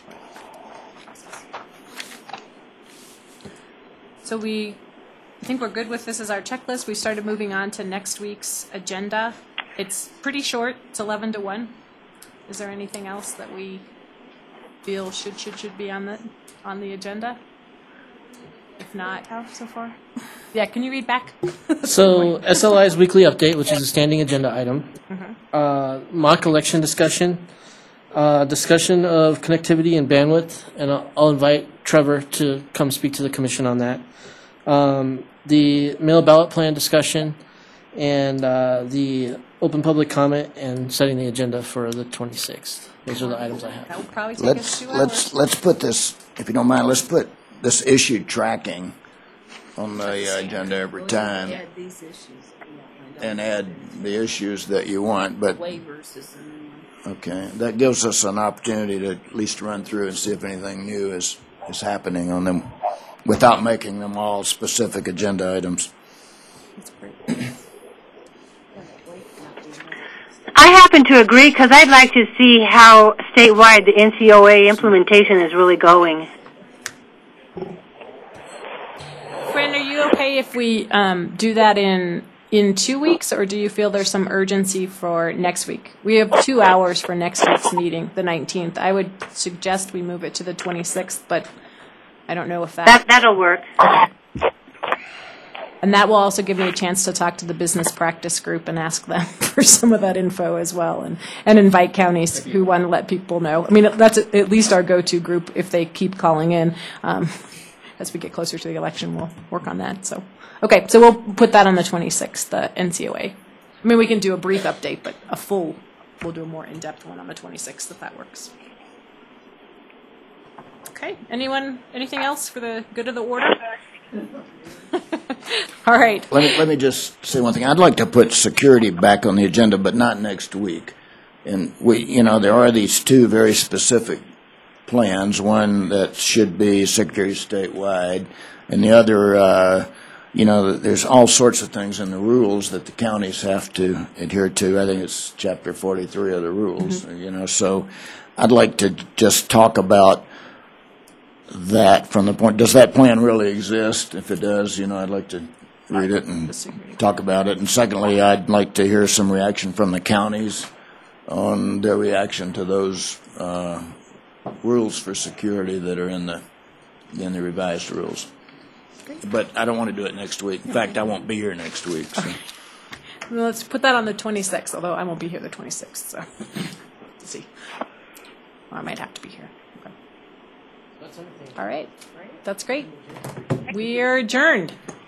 So we, I think we're good with this as our checklist. We started moving on to next week's agenda. It's pretty short. It's eleven to one. Is there anything else that we feel should should should be on the on the agenda? If not, how so far? Yeah, can you read back? So S L I's weekly update, which is a standing agenda item, uh, mock election discussion, uh, discussion of connectivity and bandwidth, and I'll, I'll invite Trevor to come speak to the commission on that. Um, the mail ballot plan discussion, and uh, the open public comment, and setting the agenda for the twenty-sixth. Those are the items I have. That will probably take Let's, us two let's, hours. let's put this, if you don't mind, let's put this issue tracking on the uh, agenda every time Add these issues. and add the issues that you want, but, Waivers is the new one. okay, that gives us an opportunity to at least run through and see if anything new is, is happening on them without making them all specific agenda items. I happen to agree because I'd like to see how statewide the N C O A implementation is really going. Fran, are you okay if we um, do that in in two weeks, or do you feel there's some urgency for next week? We have two hours for next week's meeting, the nineteenth. I would suggest we move it to the twenty-sixth, but I don't know if that... That that'll work. And that will also give me a chance to talk to the business practice group and ask them for some of that info as well, and, and invite counties who want to let people know. I mean, that's at least our go-to group if they keep calling in. Um, as we get closer to the election, we'll work on that. So, okay, so we'll put that on the twenty-sixth, the N C O A. I mean, we can do a brief update, but a full, we'll do a more in-depth one on the twenty-sixth if that works. Okay, anyone, anything else for the good of the order? All right. Let me, let me just say one thing. I'd like to put security back on the agenda, but not next week. And we, you know, there are these two very specific plans, one that should be Secretary statewide, and the other, uh, you know, there's all sorts of things in the rules that the counties have to adhere to. I think it's chapter forty-three of the rules, mm-hmm. you know, so I'd like to just talk about that from the point, does that plan really exist? If it does, you know, I'd like to read it and talk about it. And secondly, I'd like to hear some reaction from the counties on their reaction to those uh, rules for security that are in the in the revised rules. But I don't want to do it next week. In fact, I won't be here next week. So. Well, let's put that on the twenty-sixth, although I won't be here the twenty-sixth, so let's see. Or I might have to be here. Okay. All right. That's great. We are adjourned.